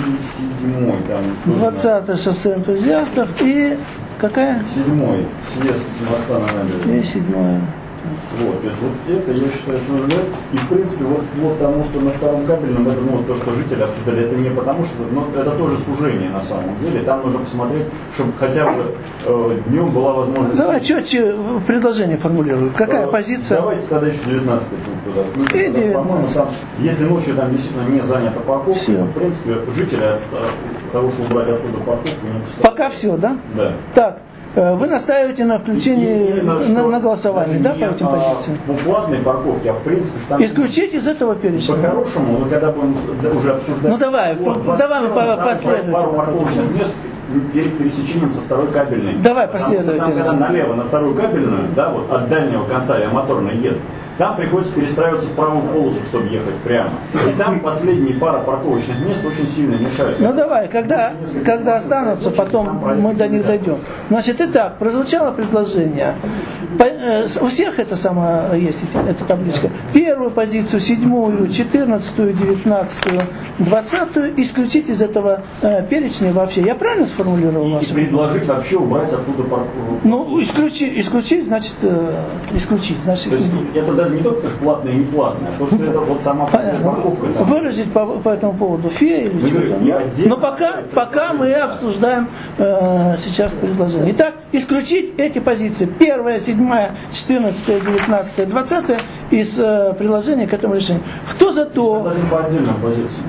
H: и седьмой там...
A: двадцатое шоссе энтузиастов и... Какая?
H: Седьмой. Съезд с моста на набережной.
A: И седьмое.
H: Вот, то есть вот это, я считаю, что нужно делать. И в принципе, вот, вот потому что на втором кабельном, это, ну, то, что жители обсуждали, это не потому что, но это тоже сужение на самом деле. Там нужно посмотреть, чтобы хотя бы э, днем была возможность...
A: Давай четче предложение формулирую. Какая
H: э,
A: позиция?
H: Давайте тогда еще девятнадцатый пункт туда включим.
A: И девятнадцатый.
H: По-моему, там, если ночью там действительно не занята парковка, то, в принципе, жители от, от того, что убрать оттуда парковку, не поставят.
A: Пока все, да?
H: Да.
A: Так. Вы настаиваете на включении, на, на, на голосовании, да, по этим позициям?
H: По платной парковке, а в принципе... Что там
A: исключить из этого перечня.
H: По-хорошему, но когда будем уже обсуждать...
A: Ну давай, вот, давай мы по, последовательно.
H: Пару парковочных мест перед пересечением со второй кабельной.
A: Давай последовательно.
H: Там, когда налево на вторую кабельную, да, вот от дальнего конца я моторно еду, там приходится перестраиваться в правую полосу, чтобы ехать прямо. И там последние пара парковочных мест очень сильно мешают.
A: Ну давай, когда, когда останутся, потом мы до них дойдем. Значит, итак, прозвучало предложение. По, э, у всех это самое есть, эта табличка. Первую позицию, седьмую, четырнадцатую, девятнадцатую, двадцатую исключить из этого э, перечня вообще. Я правильно сформулировал
H: И,
A: ваше?
H: и предложить вообще убрать оттуда парковку.
A: Ну, исключить, исключить, значит, э, исключить. Значит,
H: то есть это даже не только что платное и неплатное, а то, что это вот сама парковка. Там.
A: Выразить по, по этому поводу фе или что-то. Ну, но пока, пока мы обсуждаем э, сейчас предложение. Итак, исключить эти позиции. Первая, седьмая, четырнадцатая, девятнадцатая, двадцатая из э, приложения к этому решению. Кто за то...
H: Даже по отдельным позициям.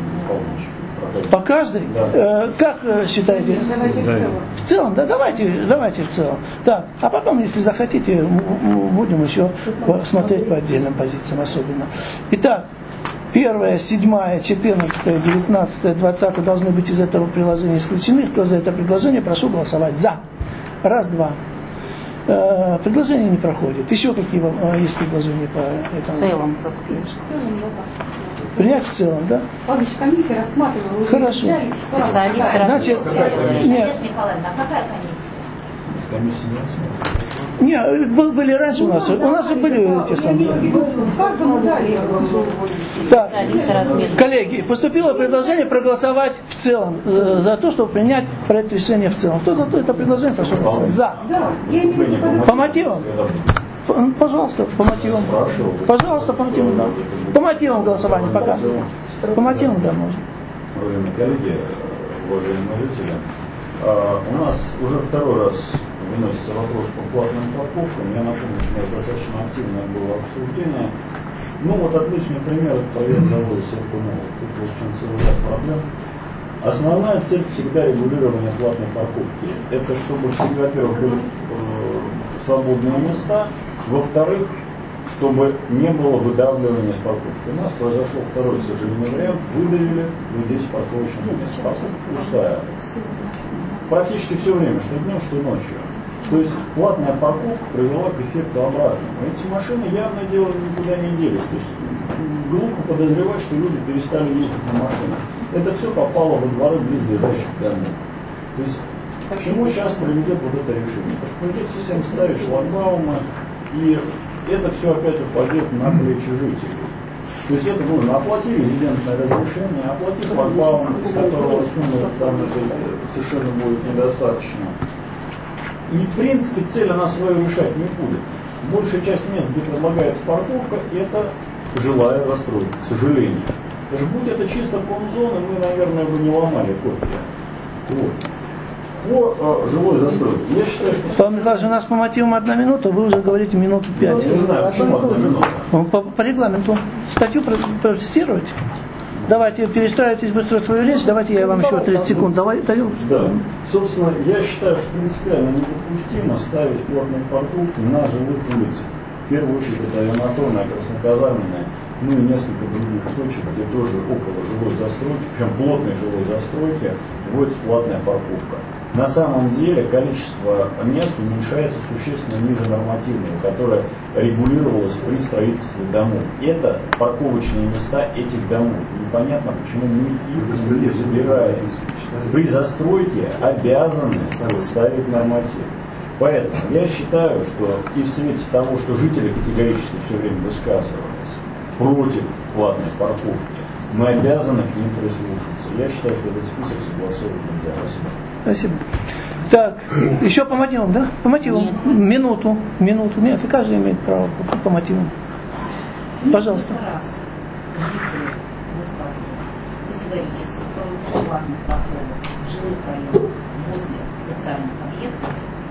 A: По каждой?
H: Да.
A: Э, как э, считаете?
K: Давайте в целом.
A: В целом, да, давайте, давайте в целом. Так, а потом, если захотите, м- м- будем еще смотреть по отдельным позициям особенно. Итак, первая, седьмая, четырнадцатая, девятнадцатая, двадцатая должны быть из этого приложения исключены. Кто за это предложение, прошу голосовать за. Раз, два. Э, предложение не проходит. Еще какие вам э, есть предложения по этому?
D: В целом, со списком.
A: Принять в целом, да?
K: Ладно, комиссия рассматривала.
A: Хорошо.
D: Специалисты
A: Значит, нет.
E: Николаевна, а какая комиссия?
H: Комиссия не рассматривает.
A: Не, был, были раньше у нас, у нас же были эти самые. Так, коллеги, поступило предложение проголосовать в целом э, за то, чтобы принять проект решения в целом. Кто за то это предложение, прошу голосовать. За. По мотивам? Пожалуйста, по мотивам. Пожалуйста, по мотивам, да. По мотивам голосования пока. По мотивам, да, можно.
H: Уважаемые коллеги, уважаемые жители, у нас уже второй раз выносится вопрос по платным парковкам. Я нашел, что достаточно активное было обсуждение. Ну вот отличный пример, это проезд завода Серпунова. Тут очень целый ряд проблем. Основная цель всегда регулирование платной парковки. Это чтобы, во-первых, были э, свободные места, во-вторых, чтобы не было выдавливания с парковки. У нас произошел второй, к сожалению, вариант. Выдавили людей с парковочных мест. Парковка пустая. Практически все время, что днем, что ночью. То есть платная парковка привела к эффекту обратному. Эти машины явно дело никуда не делись. То есть глупо подозревать, что люди перестали ездить на машинах. Это все попало во дворы близлежащих домов. То есть к чему сейчас приведет вот это решение? Потому что придется всем ставить шлагбаумы, и это все опять упадет на плечи жителей. То есть это нужно оплати резидентное разрешение, оплати шлагбаум, из которого суммы там это совершенно будет недостаточно. И в принципе цель она свою решать не будет. Большая часть мест, где предлагается парковка, это жилая застройка, к сожалению. Даже будь это чисто промзоны, мы, наверное, бы не ломали копии. Вот. По э, жилой застройке. Я считаю, что...
A: Павел Михайлович, у нас по мотивам одна минута, вы уже говорите минуту пять.
H: Не знаю, почему одна минута.
A: По, по регламенту статью протестировать. Давайте, перестраивайтесь быстро свою речь, давайте я вам еще тридцать секунд давай, даю.
H: Да. Собственно, я считаю, что принципиально недопустимо ставить платные парковки на жилых улицах. В первую очередь это Авиамоторная, Красноказарменная, ну и несколько других точек, где тоже около жилой застройки, причем плотной жилой застройки, вводится платная парковка. На самом деле количество мест уменьшается существенно ниже нормативного, которое регулировалось при строительстве домов. Это парковочные места этих домов. Непонятно, почему мы их не забираем. При застройке обязаны ставить норматив. Поэтому я считаю, что и в свете того, что жители категорически все время высказывались против платной парковки, мы обязаны к ним прислушаться. Я считаю, что этот список согласовывать нельзя. Спасибо.
A: Спасибо. Так, еще по мотивам, да? По мотивам. Нет. Минуту. Минуту. Нет, и каждый имеет право по, по мотивам. Пожалуйста.
E: Раз жители высказывались категорически против платных парковок в жилых районах возле социальных объектов.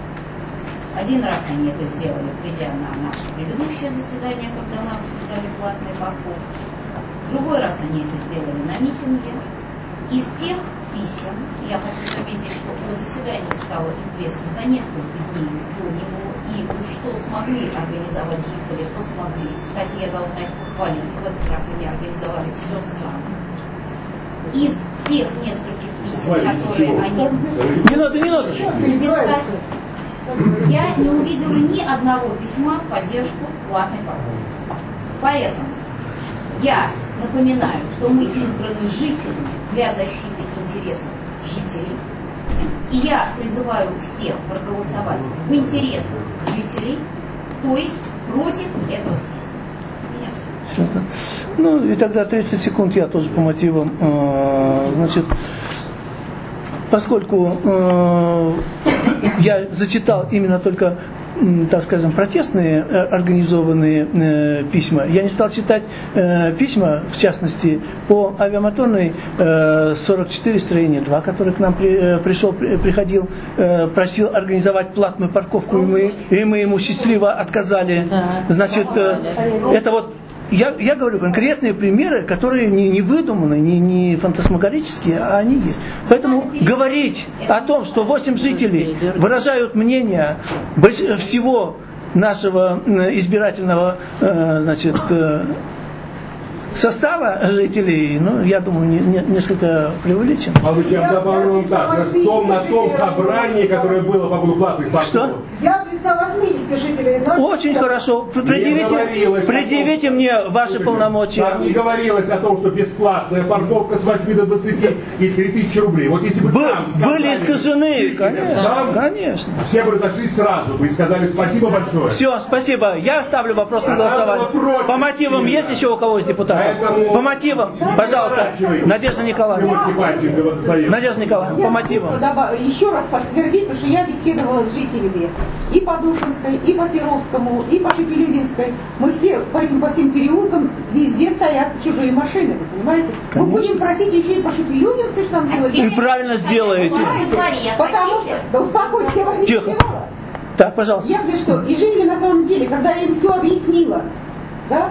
E: Один раз они это сделали, придя на наше предыдущее заседание, когда мы обсуждали платные парковки. Другой раз они это сделали на митинге. Из тех писем, я хочу заметить, что о заседании стало известно за несколько дней до него, и что смогли организовать жители, то смогли. Кстати, я должна их похвалить, в этот раз они организовали все сами. Из тех нескольких писем, которые они
A: не надо, не надо
E: написать, я не увидела ни одного письма в поддержку платной парковки. Поэтому я напоминаю, что мы избраны жителями для защиты интересов жителей. И я призываю всех проголосовать в интересах жителей, то есть против этого списка. У меня все.
A: Ну и тогда тридцать секунд я тоже по мотивам. Значит, поскольку я зачитал именно только, так скажем, протестные организованные э, письма. Я не стал читать э, письма, в частности, по авиамоторной э, сорок четыре строение два, который к нам при, э, пришел, при, приходил, э, просил организовать платную парковку, и мы, и мы ему счастливо отказали. Значит, э, это вот Я, я говорю конкретные примеры, которые не, не выдуманы, не, не фантасмагорические, а они есть. Поэтому говорить о том, что восемь жителей выражают мнение всего нашего избирательного, значит, состава жителей, ну, я думаю, не, не, несколько преувеличено.
I: А я добавлю вам так, на том, на том собрании, которое было по поводу платных парковок.
A: Что?
K: Я от лица восьмидесяти жителей.
A: Очень хорошо. Предъявите, предъявите мне ваши Слушайте, полномочия.
I: Там не говорилось о том, что бесплатная парковка с восьми до двадцати и три тысячи рублей. Вот если бы
A: Бы,
I: там сказали,
A: были искажены, конечно,
I: там,
A: конечно.
I: Все бы разошлись сразу бы и сказали спасибо большое.
A: Все, спасибо. Я ставлю вопрос на голосование. По мотивам есть еще у кого из депутатов? Поэтому... По мотивам, пожалуйста, Надежда Николаевна. Надежда Николаевна, по мотивам.
G: Еще раз подтвердить, потому что я беседовала с жителями и по Душинской, и по Перовскому, и по Шепелюдинской. Мы все по этим по всем переулкам везде стоят чужие машины, вы понимаете? Конечно. Мы будем просить еще и по Шепелюдинской, что нам делать.
A: И правильно сделаете.
G: Потому что, да успокойтесь, я вас не
A: Так, пожалуйста.
G: Я говорю, что и жители на самом деле, когда я им все объяснила, да,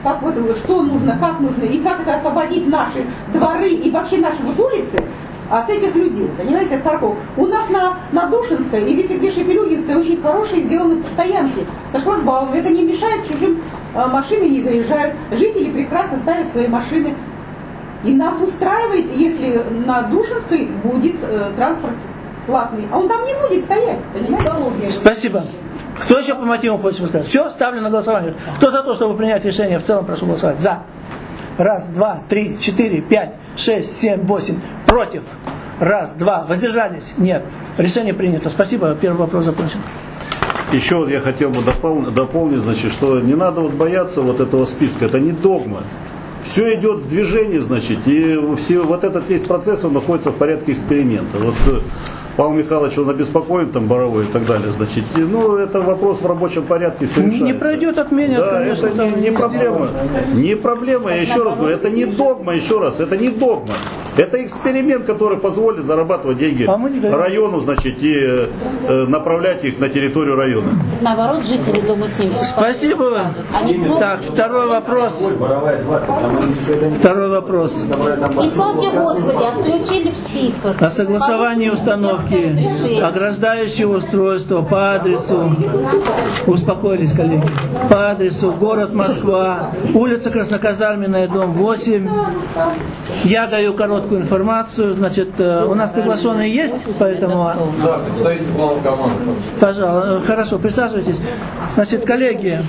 P: как вот, что нужно, как нужно, и как это освободить наши дворы и вообще наши вот улицы от этих людей, понимаете, от парков. У нас на, на Душинской и здесь, где Шепелюгинская, очень хорошие сделаны стоянки со шлагбаумом. Это не мешает чужим, э, машины не заезжают. Жители прекрасно ставят свои машины. И нас устраивает, если на Душинской будет э, транспорт платный. А он там не будет стоять, понимаете?
A: Спасибо. Кто еще по мотивам хочет сказать? Все, ставлю на голосование. Кто за то, чтобы принять решение в целом, прошу голосовать. За. Раз, два, три, четыре, пять, шесть, семь, восемь. Против. Раз, два. Воздержались? Нет. Решение принято. Спасибо. Первый вопрос закончен.
C: Еще вот я хотел бы дополнить, дополнить, значит, что не надо вот бояться вот этого списка. Это не догма. Все идет в движении, значит, и все, вот этот весь процесс, он находится в порядке эксперимента. Вот Павел Михайлович, он обеспокоен, там, Боровой и так далее, значит, и, ну, это вопрос в рабочем порядке, все решается.
A: Не пройдет, отменят,
C: да,
A: конечно.
C: Это не, не проблема, не проблема, я еще раз говорю, это не догма, еще раз, это не догма. Это эксперимент, который позволит зарабатывать деньги а району, значит, и э, направлять их на территорию района.
D: Наоборот, жители Дома семь.
A: Спасибо. Так, второй вопрос. Второй вопрос.
D: И слава тебе, Господи, а включили в список.
A: О согласовании установки ограждающего устройства по адресу, успокоились, коллеги, по адресу город Москва, улица Красноказарменная, дом восемь. Я даю короткую информацию, значит, у нас приглашенные есть, поэтому...
Q: Да, представитель главной команды.
A: Пожалуйста, хорошо, присаживайтесь. Значит, коллеги,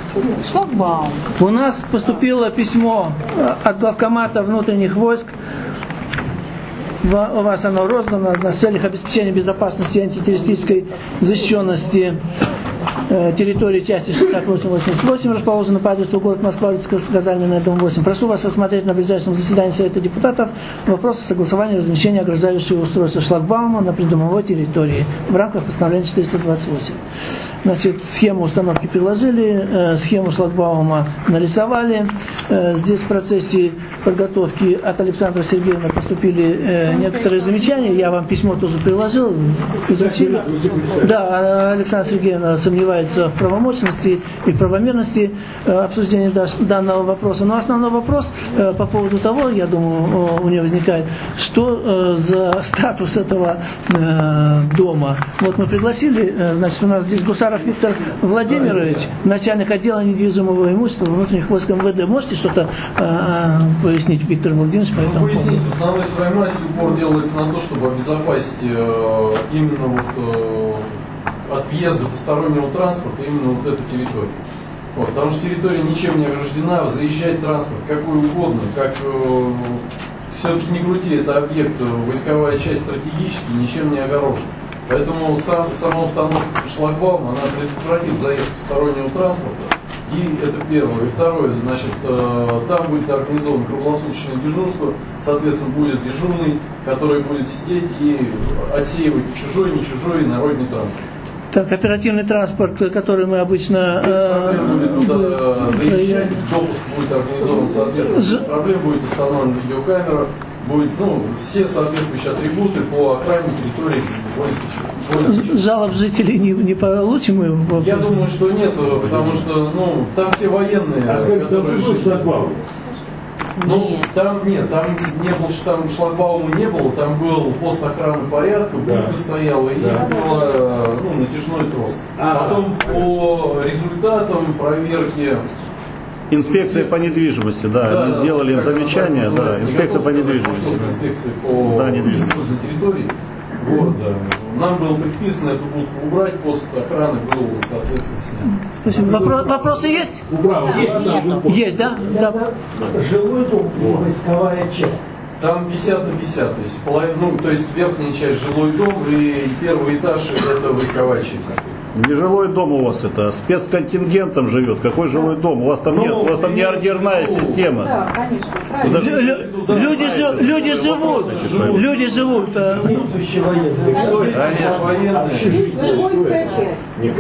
A: у нас поступило письмо от главкомата внутренних войск. У вас оно роздано на целях обеспечения безопасности и антитеррористической защищенности территории части шестьдесят восемь восемьдесят восемь, расположена по адресу город Москва, улица Красноказарменная, дом восемь. Прошу вас рассмотреть на ближайшем заседании Совета депутатов вопрос о согласовании размещения ограждающего устройства шлагбаума на придомовой территории в рамках постановления четыреста двадцать восемь. Значит, схему установки приложили, э, схему шлагбаума нарисовали. Э, здесь в процессе подготовки от Александра Сергеевна поступили э, некоторые замечания. Я вам письмо тоже приложил, изучили. Да, Александра Сергеевна сомневается в правомочности и правомерности э, обсуждения данного вопроса. Но основной вопрос э, по поводу того, я думаю, у нее возникает, что э, за статус этого э, дома. Вот мы пригласили, э, значит, у нас здесь Гусар Виктор Владимирович, начальник отдела недвижимого имущества внутренних войск МВД. Можете что-то э, пояснить, Виктор Владимирович, по этому
Q: Пояснить,
A: поводу?
Q: в основной своей массе упор делается на то, чтобы обезопасить э, именно вот, э, от въезда постороннего транспорта именно вот эту территорию. Вот, потому что территория ничем не ограждена, заезжать транспорт какой угодно, как э, все-таки не крути, это объект, войсковая часть стратегически, ничем не огорожена. Поэтому сам, сама установка шлагбаума, она предотвратит заезд постороннего транспорта. И это первое. И второе, значит, э, там будет организовано круглосуточное дежурство, соответственно, будет дежурный, который будет сидеть и отсеивать чужой, не чужой народный транспорт.
A: Так, оперативный транспорт, который мы обычно...
Q: Без проблем будет туда заезжать, допуск будет организован, соответственно, без проблем будет установлена видеокамера, будет, ну, все соответствующие атрибуты по охране территории воинских.
A: Жалоб жителей не, не получим мы?
Q: Я думаю, что нет, потому что, ну, там все военные,
I: а скажите,
Q: которые...
I: там шлагбаум?
Q: Ну, там нет, там не был, там шлагбаума не было, там был пост охраны порядка,
I: да.
Q: будка стояла, и
I: да.
Q: было, ну, натяжной трос. А-а-а. Потом по результатам проверки...
C: Инспекция по недвижимости, да,
Q: да
C: они
Q: да,
C: делали им замечания, да, инспекция по недвижимости.
Q: Инспекция по
C: да, недвижимости.
Q: территории города. Нам было предписано эту будку убрать, пост охраны был, соответственно, снят.
A: Спасибо. Вопро- вопросы есть?
Q: Есть,
A: есть, да? да?
F: Жилой дом и войсковая часть.
Q: Там пятьдесят на пятьдесят, то есть, половина, ну, то есть верхняя часть жилой дом и первый этаж это войсковая часть.
C: Не жилой дом у вас это, спецконтингентом живет. Какой жилой дом? У вас там нет, у вас там не ордерная система.
P: Да, конечно, правильно.
A: Лю- люди, жи- люди живут, люди живут.
F: Действующие военные.
P: Воинская часть.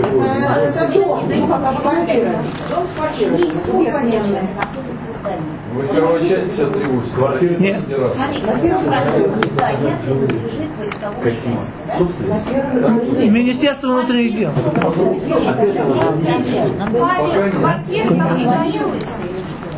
P: Это дом, ну как квартира. Дом с квартирой.
E: находится здание.
Q: Войсковая часть пятьдесят три восемь.
A: Нет.
E: Смотрите, на первом проценте здания принадлежит войсковой части. Да? На первом
A: Министерство внутренних дел.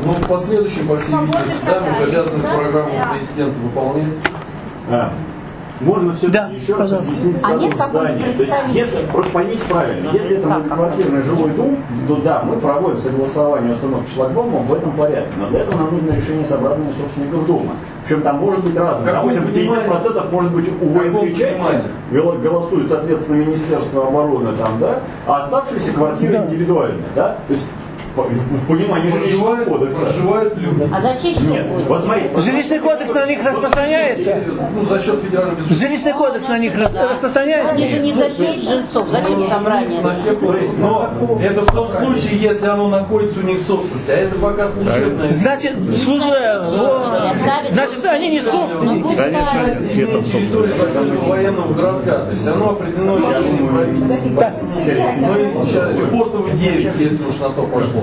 Q: Ну, в последующем, по всей видимости, да, мы же обязаны программу президента выполнять.
R: А. Можно все
A: да,
R: еще
A: пожалуйста.
R: раз объяснить статус здания. То есть, если, просто поймите правильно, если это многоквартирный жилой дом, то да, мы проводим согласование установки шлагбаумов в этом порядке. Но для этого нам нужно решение собрания собственников дома. Причем там может быть разное. Допустим, пятьдесят процентов может быть у воинской части, голосует, соответственно, Министерство обороны, там, да, а оставшиеся квартиры да. индивидуальные. Да? То есть, в понимании жилищного кодекса.
Q: Проживают люди.
D: А зачем?
R: Нет, вот смотрите.
A: Жилищный кодекс на них распространяется?
Q: Ну, за счет федерального бюджета.
A: Жилищный кодекс на них рас, распространяется?
D: Они же не за счет жильцов. Зачем собрание?
Q: На всех, но это в том случае, если оно находится у них в собственности. А это пока служебное.
A: Значит, служебное. Значит, они не собственники.
Q: Конечно, территория закрытого военного городка. То есть оно определено решением правительства. Мы сейчас Лефортово девять, если уж на то пошло.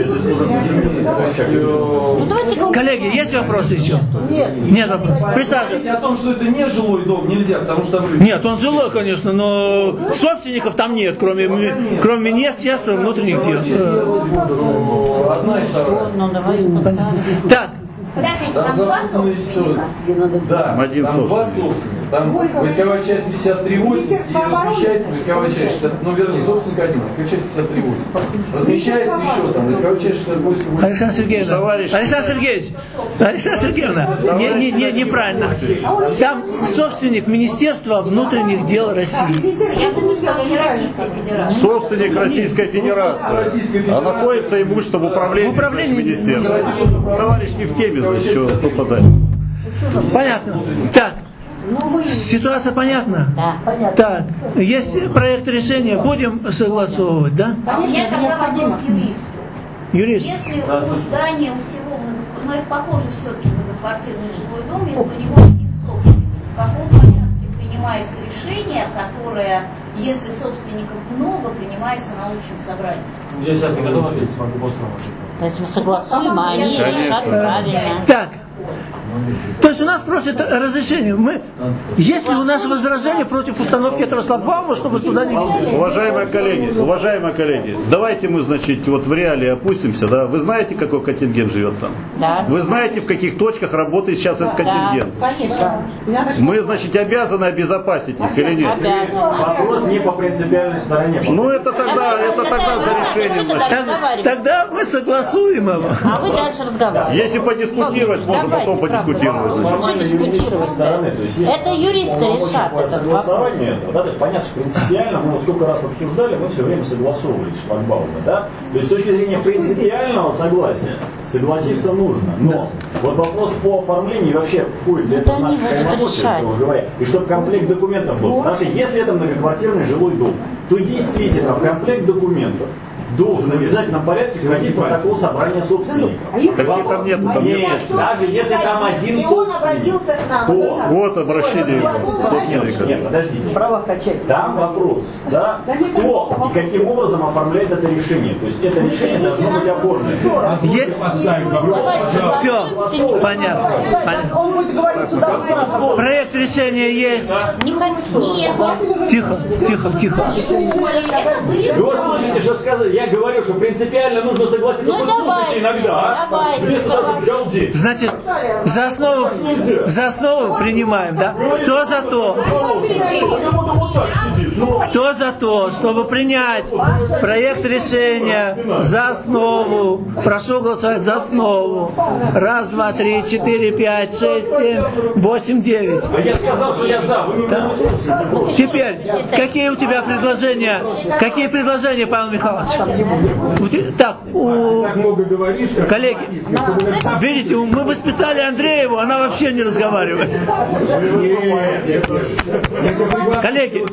A: Коллеги, есть вопросы еще? Нет. Нет вопросов. Присаживайтесь.
Q: О том, что это не жилой дом, нельзя, потому что...
A: Нет, он жилой, конечно, но собственников там нет, кроме, кроме Министерства внутренних дел.
Q: Одна и вторая.
A: Так.
E: Подождите, там два собственника?
Q: Да,
C: один
Q: там два собственника. Там войсковая часть пятьдесят три восемьдесят и размещается войсковая часть шестьдесят, ну вернее, собственник один, войсковая часть пятьдесят три восемьдесят. Размещается еще там войсковая часть шестьдесят восемь.
A: Александр Сергеевич, Александр Сергеевич, Александр Сергеевна, не, не, не, неправильно. Там собственник Министерства внутренних дел России.
E: Я думаю, что это не Российская Федерация.
C: Собственник Российской Федерации. А находится имущество в управлении, в управлении министерства. Товарищ не в теме, значит, чего попадать.
A: Понятно. Так. Ситуация понятна?
D: Да, понятно.
A: Так, есть проект решения, будем согласовывать, да?
E: А у меня тогда вопрос к юристу.
A: Юрист.
E: Если у здания у всего много, но это похоже все-таки многоквартирный жилой дом, если у него нет собственников, в каком порядке принимается решение, которое, если собственников много, принимается на общем собрании?
M: Я сейчас не готов ответить, могу после того.
D: То есть мы согласуем, а они решат правильно.
A: Так. То есть у нас просят разрешение. Мы, есть ли у нас возражение против установки этого шлагбаума, чтобы туда не...
C: Уважаемые коллеги, уважаемые коллеги, давайте мы, значит, вот в реалии опустимся, да? Вы знаете, какой контингент живет там?
D: Да.
C: Вы знаете, в каких точках работает сейчас этот контингент?
D: Да, конечно.
C: Мы, значит, обязаны обезопасить их или нет?
D: Обязаны.
R: Вопрос не по принципиальной стороне.
C: Ну это тогда, это тогда за решением.
A: Тогда, тогда мы согласуем его.
D: А вы дальше разговариваете.
C: Если подискутировать, можно потом подискутировать.
D: Что дискутировать?
R: Стороны, то есть,
D: это юристы решат. Это
R: согласование этого, да, то есть понятно, что принципиально, мы сколько раз обсуждали, мы все время согласовывали шлагбаумы, да, то есть с точки зрения принципиального согласия согласиться нужно, но вот вопрос по оформлению вообще входит ли это в наши полномочия, говоря, и чтобы комплект документов был, потому что если это многоквартирный жилой дом, то действительно в комплект документов должен в обязательном порядке входить протокол собрания собственников.
C: Каких там нету? Там
R: нет,
C: нет.
R: даже если там один собственник, то...
C: Вот обращение собственника.
R: Нет, подождите. Там вопрос, да, кто и каким образом оформляет это решение. То есть это решение должно быть оформлено.
A: Все, понятно. понятно. Проект решения есть.
D: Не хочу.
A: Тихо, тихо, тихо.
R: Вы вот слышите, что сказать? Я говорю, что принципиально нужно согласиться,
D: ну,
R: послушайте иногда, а? Вместо того, чтобы галдеть.
A: Значит, за основу, за основу принимаем, да? Кто за то? Кто за то, чтобы принять проект решения за основу? Прошу голосовать за основу. Раз, два, три, четыре, пять, шесть, семь, восемь, девять.
R: А я сказал, что я за, вы меня не слушаете.
A: Теперь, какие у тебя предложения? Какие предложения, Павел Михайлович? Так, у... коллеги, видите, мы воспитали Андрееву, она вообще не разговаривает. Коллеги,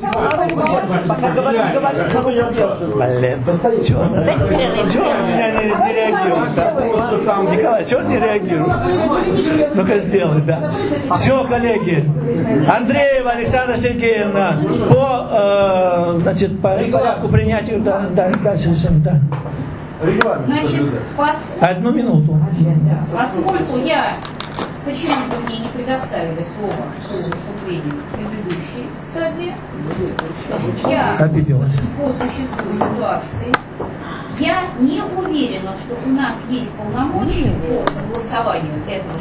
A: блин, чего он на меня не, не реагирует, да? Николай, чего он не реагирует? Ну-ка сделай, да. Все, коллеги, Андреева Александра Сергеевна по, э, значит, по порядку принятия, да, да, дальше решим, да.
E: Значит, поскольку,
A: одну минуту.
E: Поскольку я почему-то мне не предоставили слово по выступлению в предыдущей стадии, я
A: обиделась
E: по существу ситуации Я не уверена, что у нас есть полномочия по согласованию этого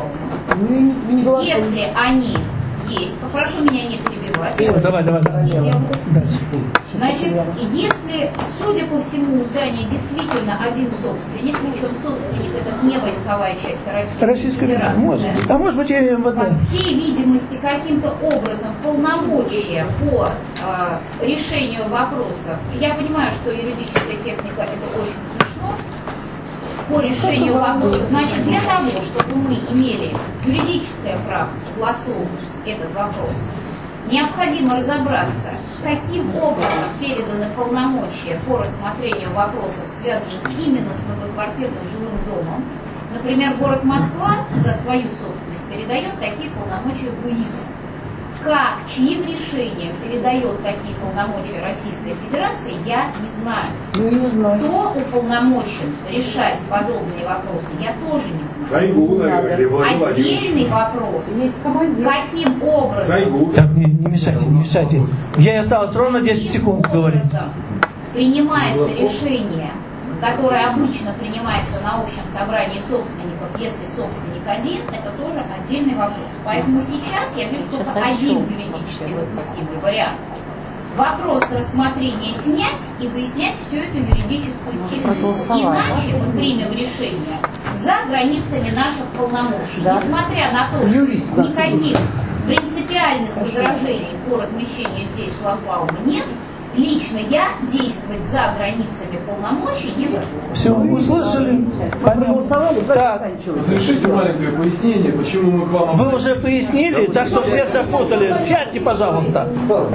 E: шлагбаума. Если они есть, попрошу меня не перебивать.
A: Все, давай, давай, давай. Дальше.
E: Значит, если, судя по всему, здание действительно один собственник, причем собственник это не войсковая часть Российской,
A: Российской Федерации, может. А может быть и эм вэ дэ.
E: По всей видимости, каким-то образом полномочия по э, решению вопросов, я понимаю, что юридическая техника это очень смешно, по решению вопросов, значит, для того, чтобы мы имели юридическое право согласовывать этот вопрос, необходимо разобраться, каким образом переданы полномочия по рассмотрению вопросов, связанных именно с многоквартирным жилым домом. Например, город Москва за свою собственность передает такие полномочия ГУИС. Как, чьим решением передает такие полномочия Российской Федерации, я не знаю.
O: Ну, не знаю.
E: Кто уполномочен решать подобные вопросы, я тоже не знаю.
I: Шойгу, наверное, или Владимир
E: Отдельный вопрос, каким образом...
I: Шойгу.
A: Так, не, не мешайте, не мешайте. Ей осталось ровно десять секунд говорить.
E: Принимается решение, которое обычно принимается на общем собрании собственников, если собственник один, это тоже отдельный вопрос. Поэтому сейчас я вижу только один юридически допустимый вариант. Вопрос рассмотрения снять и выяснять всю эту юридическую технику. Иначе мы примем решение за границами наших полномочий. Несмотря на то, что никаких принципиальных возражений по размещению здесь шлагбаума нет, лично я действовать за границами полномочий не готова.
A: Все, услышали? Так.
Q: Разрешите маленькое пояснение, почему мы к вам...
A: Вы уже пояснили, так что всех запутали. Сядьте, пожалуйста.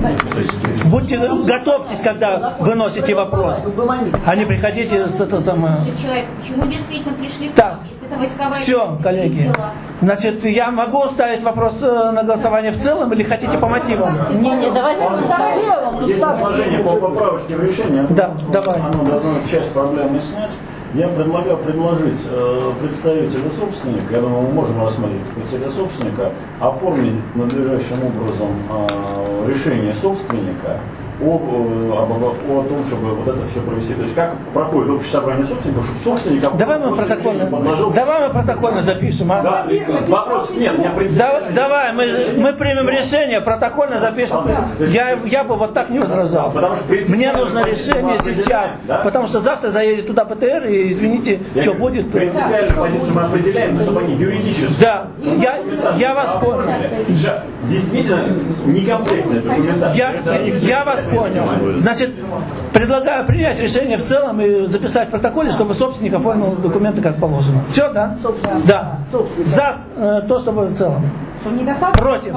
A: Будьте, готовьтесь, когда выносите вопрос. А не приходите с это самое...
E: Человек, почему действительно пришли к
A: Так.
E: нам, если это войсковая...
A: Все, коллеги. Значит, я могу ставить вопрос на голосование в целом или хотите по мотивам?
D: Не, не, давайте по целом.
R: Есть предложение по поправочным решениям.
A: Да, давай.
R: Оно должно часть проблемы снять. Я предлагаю предложить э, представителю собственника, я думаю, мы можем рассмотреть представителя собственника, оформить надлежащим образом э, решение собственника об, об, о том, чтобы вот это все провести. То есть как проходит общее собрание собственников, чтобы собственник...
A: Давай мы протокольно,
R: подложил...
A: давай мы протокольно запишем, а?
R: Да, вопрос нет, меня
A: Да, давай, мы, мы примем решение, протокольно запишем. Я, я бы вот так не возражал. Мне нужно решение сейчас, да? Потому что завтра заедет туда Бэ Тэ Эр и, извините, я что говорю, будет...
R: Принципиальную позицию мы определяем, но чтобы они юридически...
A: Да, я, я вас понял.
R: Действительно, некомплектная документация.
A: Я, я вас понял. Значит, предлагаю принять решение в целом и записать в протоколе, чтобы собственник оформил документы как положено. Все, да? Да. За э, то, чтобы в целом. Против.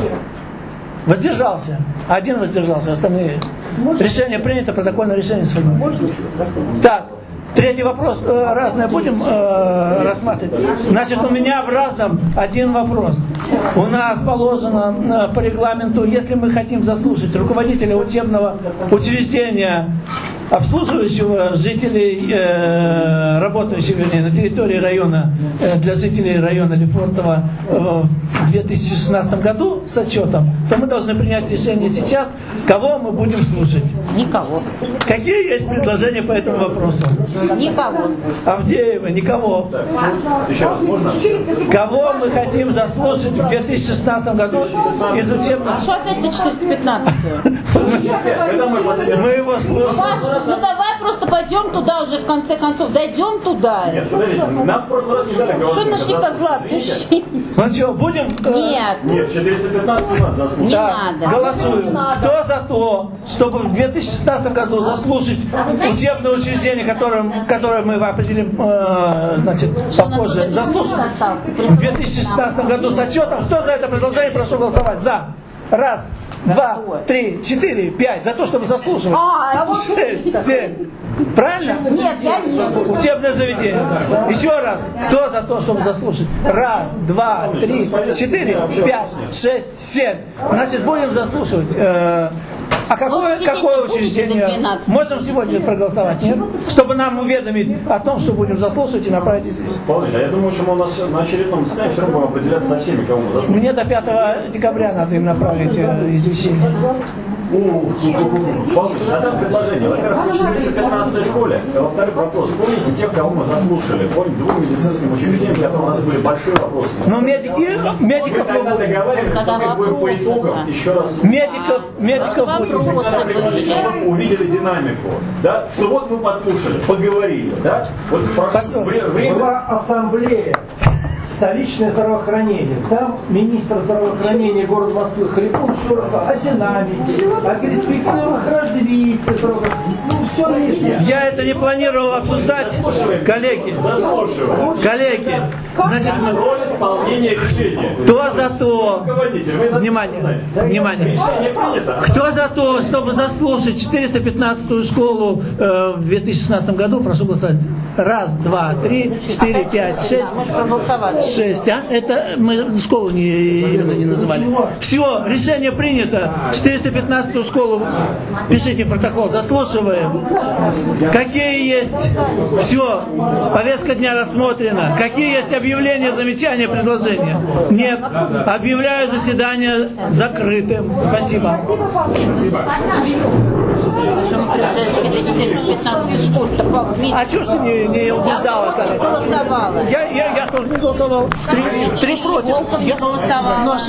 A: Воздержался. Один воздержался, остальные. Решение принято, протокольное решение сформировано. Так. Третий вопрос. Э, разное будем э, рассматривать. Значит, у меня в разном один вопрос. У нас положено э, по регламенту, если мы хотим заслушать руководителя учебного учреждения, обслуживающего жителей, э, работающих, вернее, на территории района, э, для жителей района Лефортово э, в две тысячи шестнадцатом году с отчетом, то мы должны принять решение сейчас, кого мы будем слушать.
D: Никого.
A: Какие есть предложения по этому вопросу?
D: Никого.
A: Авдеева, никого.
R: Еще раз можно?
A: Кого мы хотим заслушать в две тысячи шестнадцатом году из учебных...
D: А что опять на четыреста пятнадцатую?
A: Мы его слушаем.
D: Ну давай просто пойдем туда уже в конце концов, дойдем туда.
R: Нет, подождите, нам в прошлый раз не дали голосовать.
D: Что нашли козла отпущи?
A: Ну что, будем?
D: Нет.
R: Нет, четыреста пятнадцать надо заслушать.
D: Не
A: Так,
D: надо.
A: голосуем. Кто за то, чтобы в две тысячи шестнадцатом году заслушать учебное учреждение, которое, которое мы определим, э, значит, попозже, заслушать в две тысячи шестнадцатом году с отчетом? Кто за это предложение, прошу голосовать. За. Раз. Два, три, четыре, пять. За то, чтобы заслушивать.
D: А,
A: шесть, семь. Правильно?
D: Нет, я нет.
A: Учебное заведение. Еще раз. Кто за то, чтобы заслушать? Раз, два, три, четыре, пять, шесть, семь. Значит, будем заслушивать. А какое,
D: Вот
A: какое
D: будете
A: учреждение? Можем сегодня проголосовать, нет? Чтобы нам уведомить о том, что будем заслушивать и направить здесь.
R: Павлович, а я думаю, что мы у нас на очередном заседании все равно будем определяться со всеми, кого мы заслушаем.
A: Мне до пятого декабря надо им направить э, извещение.
R: Павлович, а там предложение. Во-первых, в четыреста пятнадцатой школе. Во-вторых, вопрос. Помните тех, кого мы заслушали? Помните двум медицинским учреждениям, которые у нас были большие вопросы?
A: Но медики, медиков...
R: Мы тогда договаривались, что мы будем по итогам еще раз...
A: Медиков, медиков
R: будем. Увидели динамику, да? Что вот мы послушали, поговорили, да? Вот прошло время...
F: Была ассамблея столичное здравоохранение. Там министр здравоохранения города Москвы Харипов все рассказал о динамике, о перспективах развития здравоохранения. Ну, все лишнее.
A: Я это не планировал обсуждать, коллеги. Коллеги, значит, мы...
R: Роль исполнения решения.
A: Кто за то, внимание, внимание, кто за то, чтобы заслушать четыреста пятнадцатую школу э, в две тысячи шестнадцатом году, прошу голосовать. Раз, два, три, четыре, пять, шесть. Шесть, а? Это мы школу не, именно не называли. Все, решение принято. четыреста пятнадцатую школу, пишите протокол, заслушиваем. Какие есть? Все, повестка дня рассмотрена. Какие есть объявления, замечания, предложения? Нет. Объявляю заседание закрытым. Спасибо. А что ж ты не, не убеждала?
D: Я голосовала.
A: Я, я, я тоже не голосовал. Три, три против.
D: Я голосовала.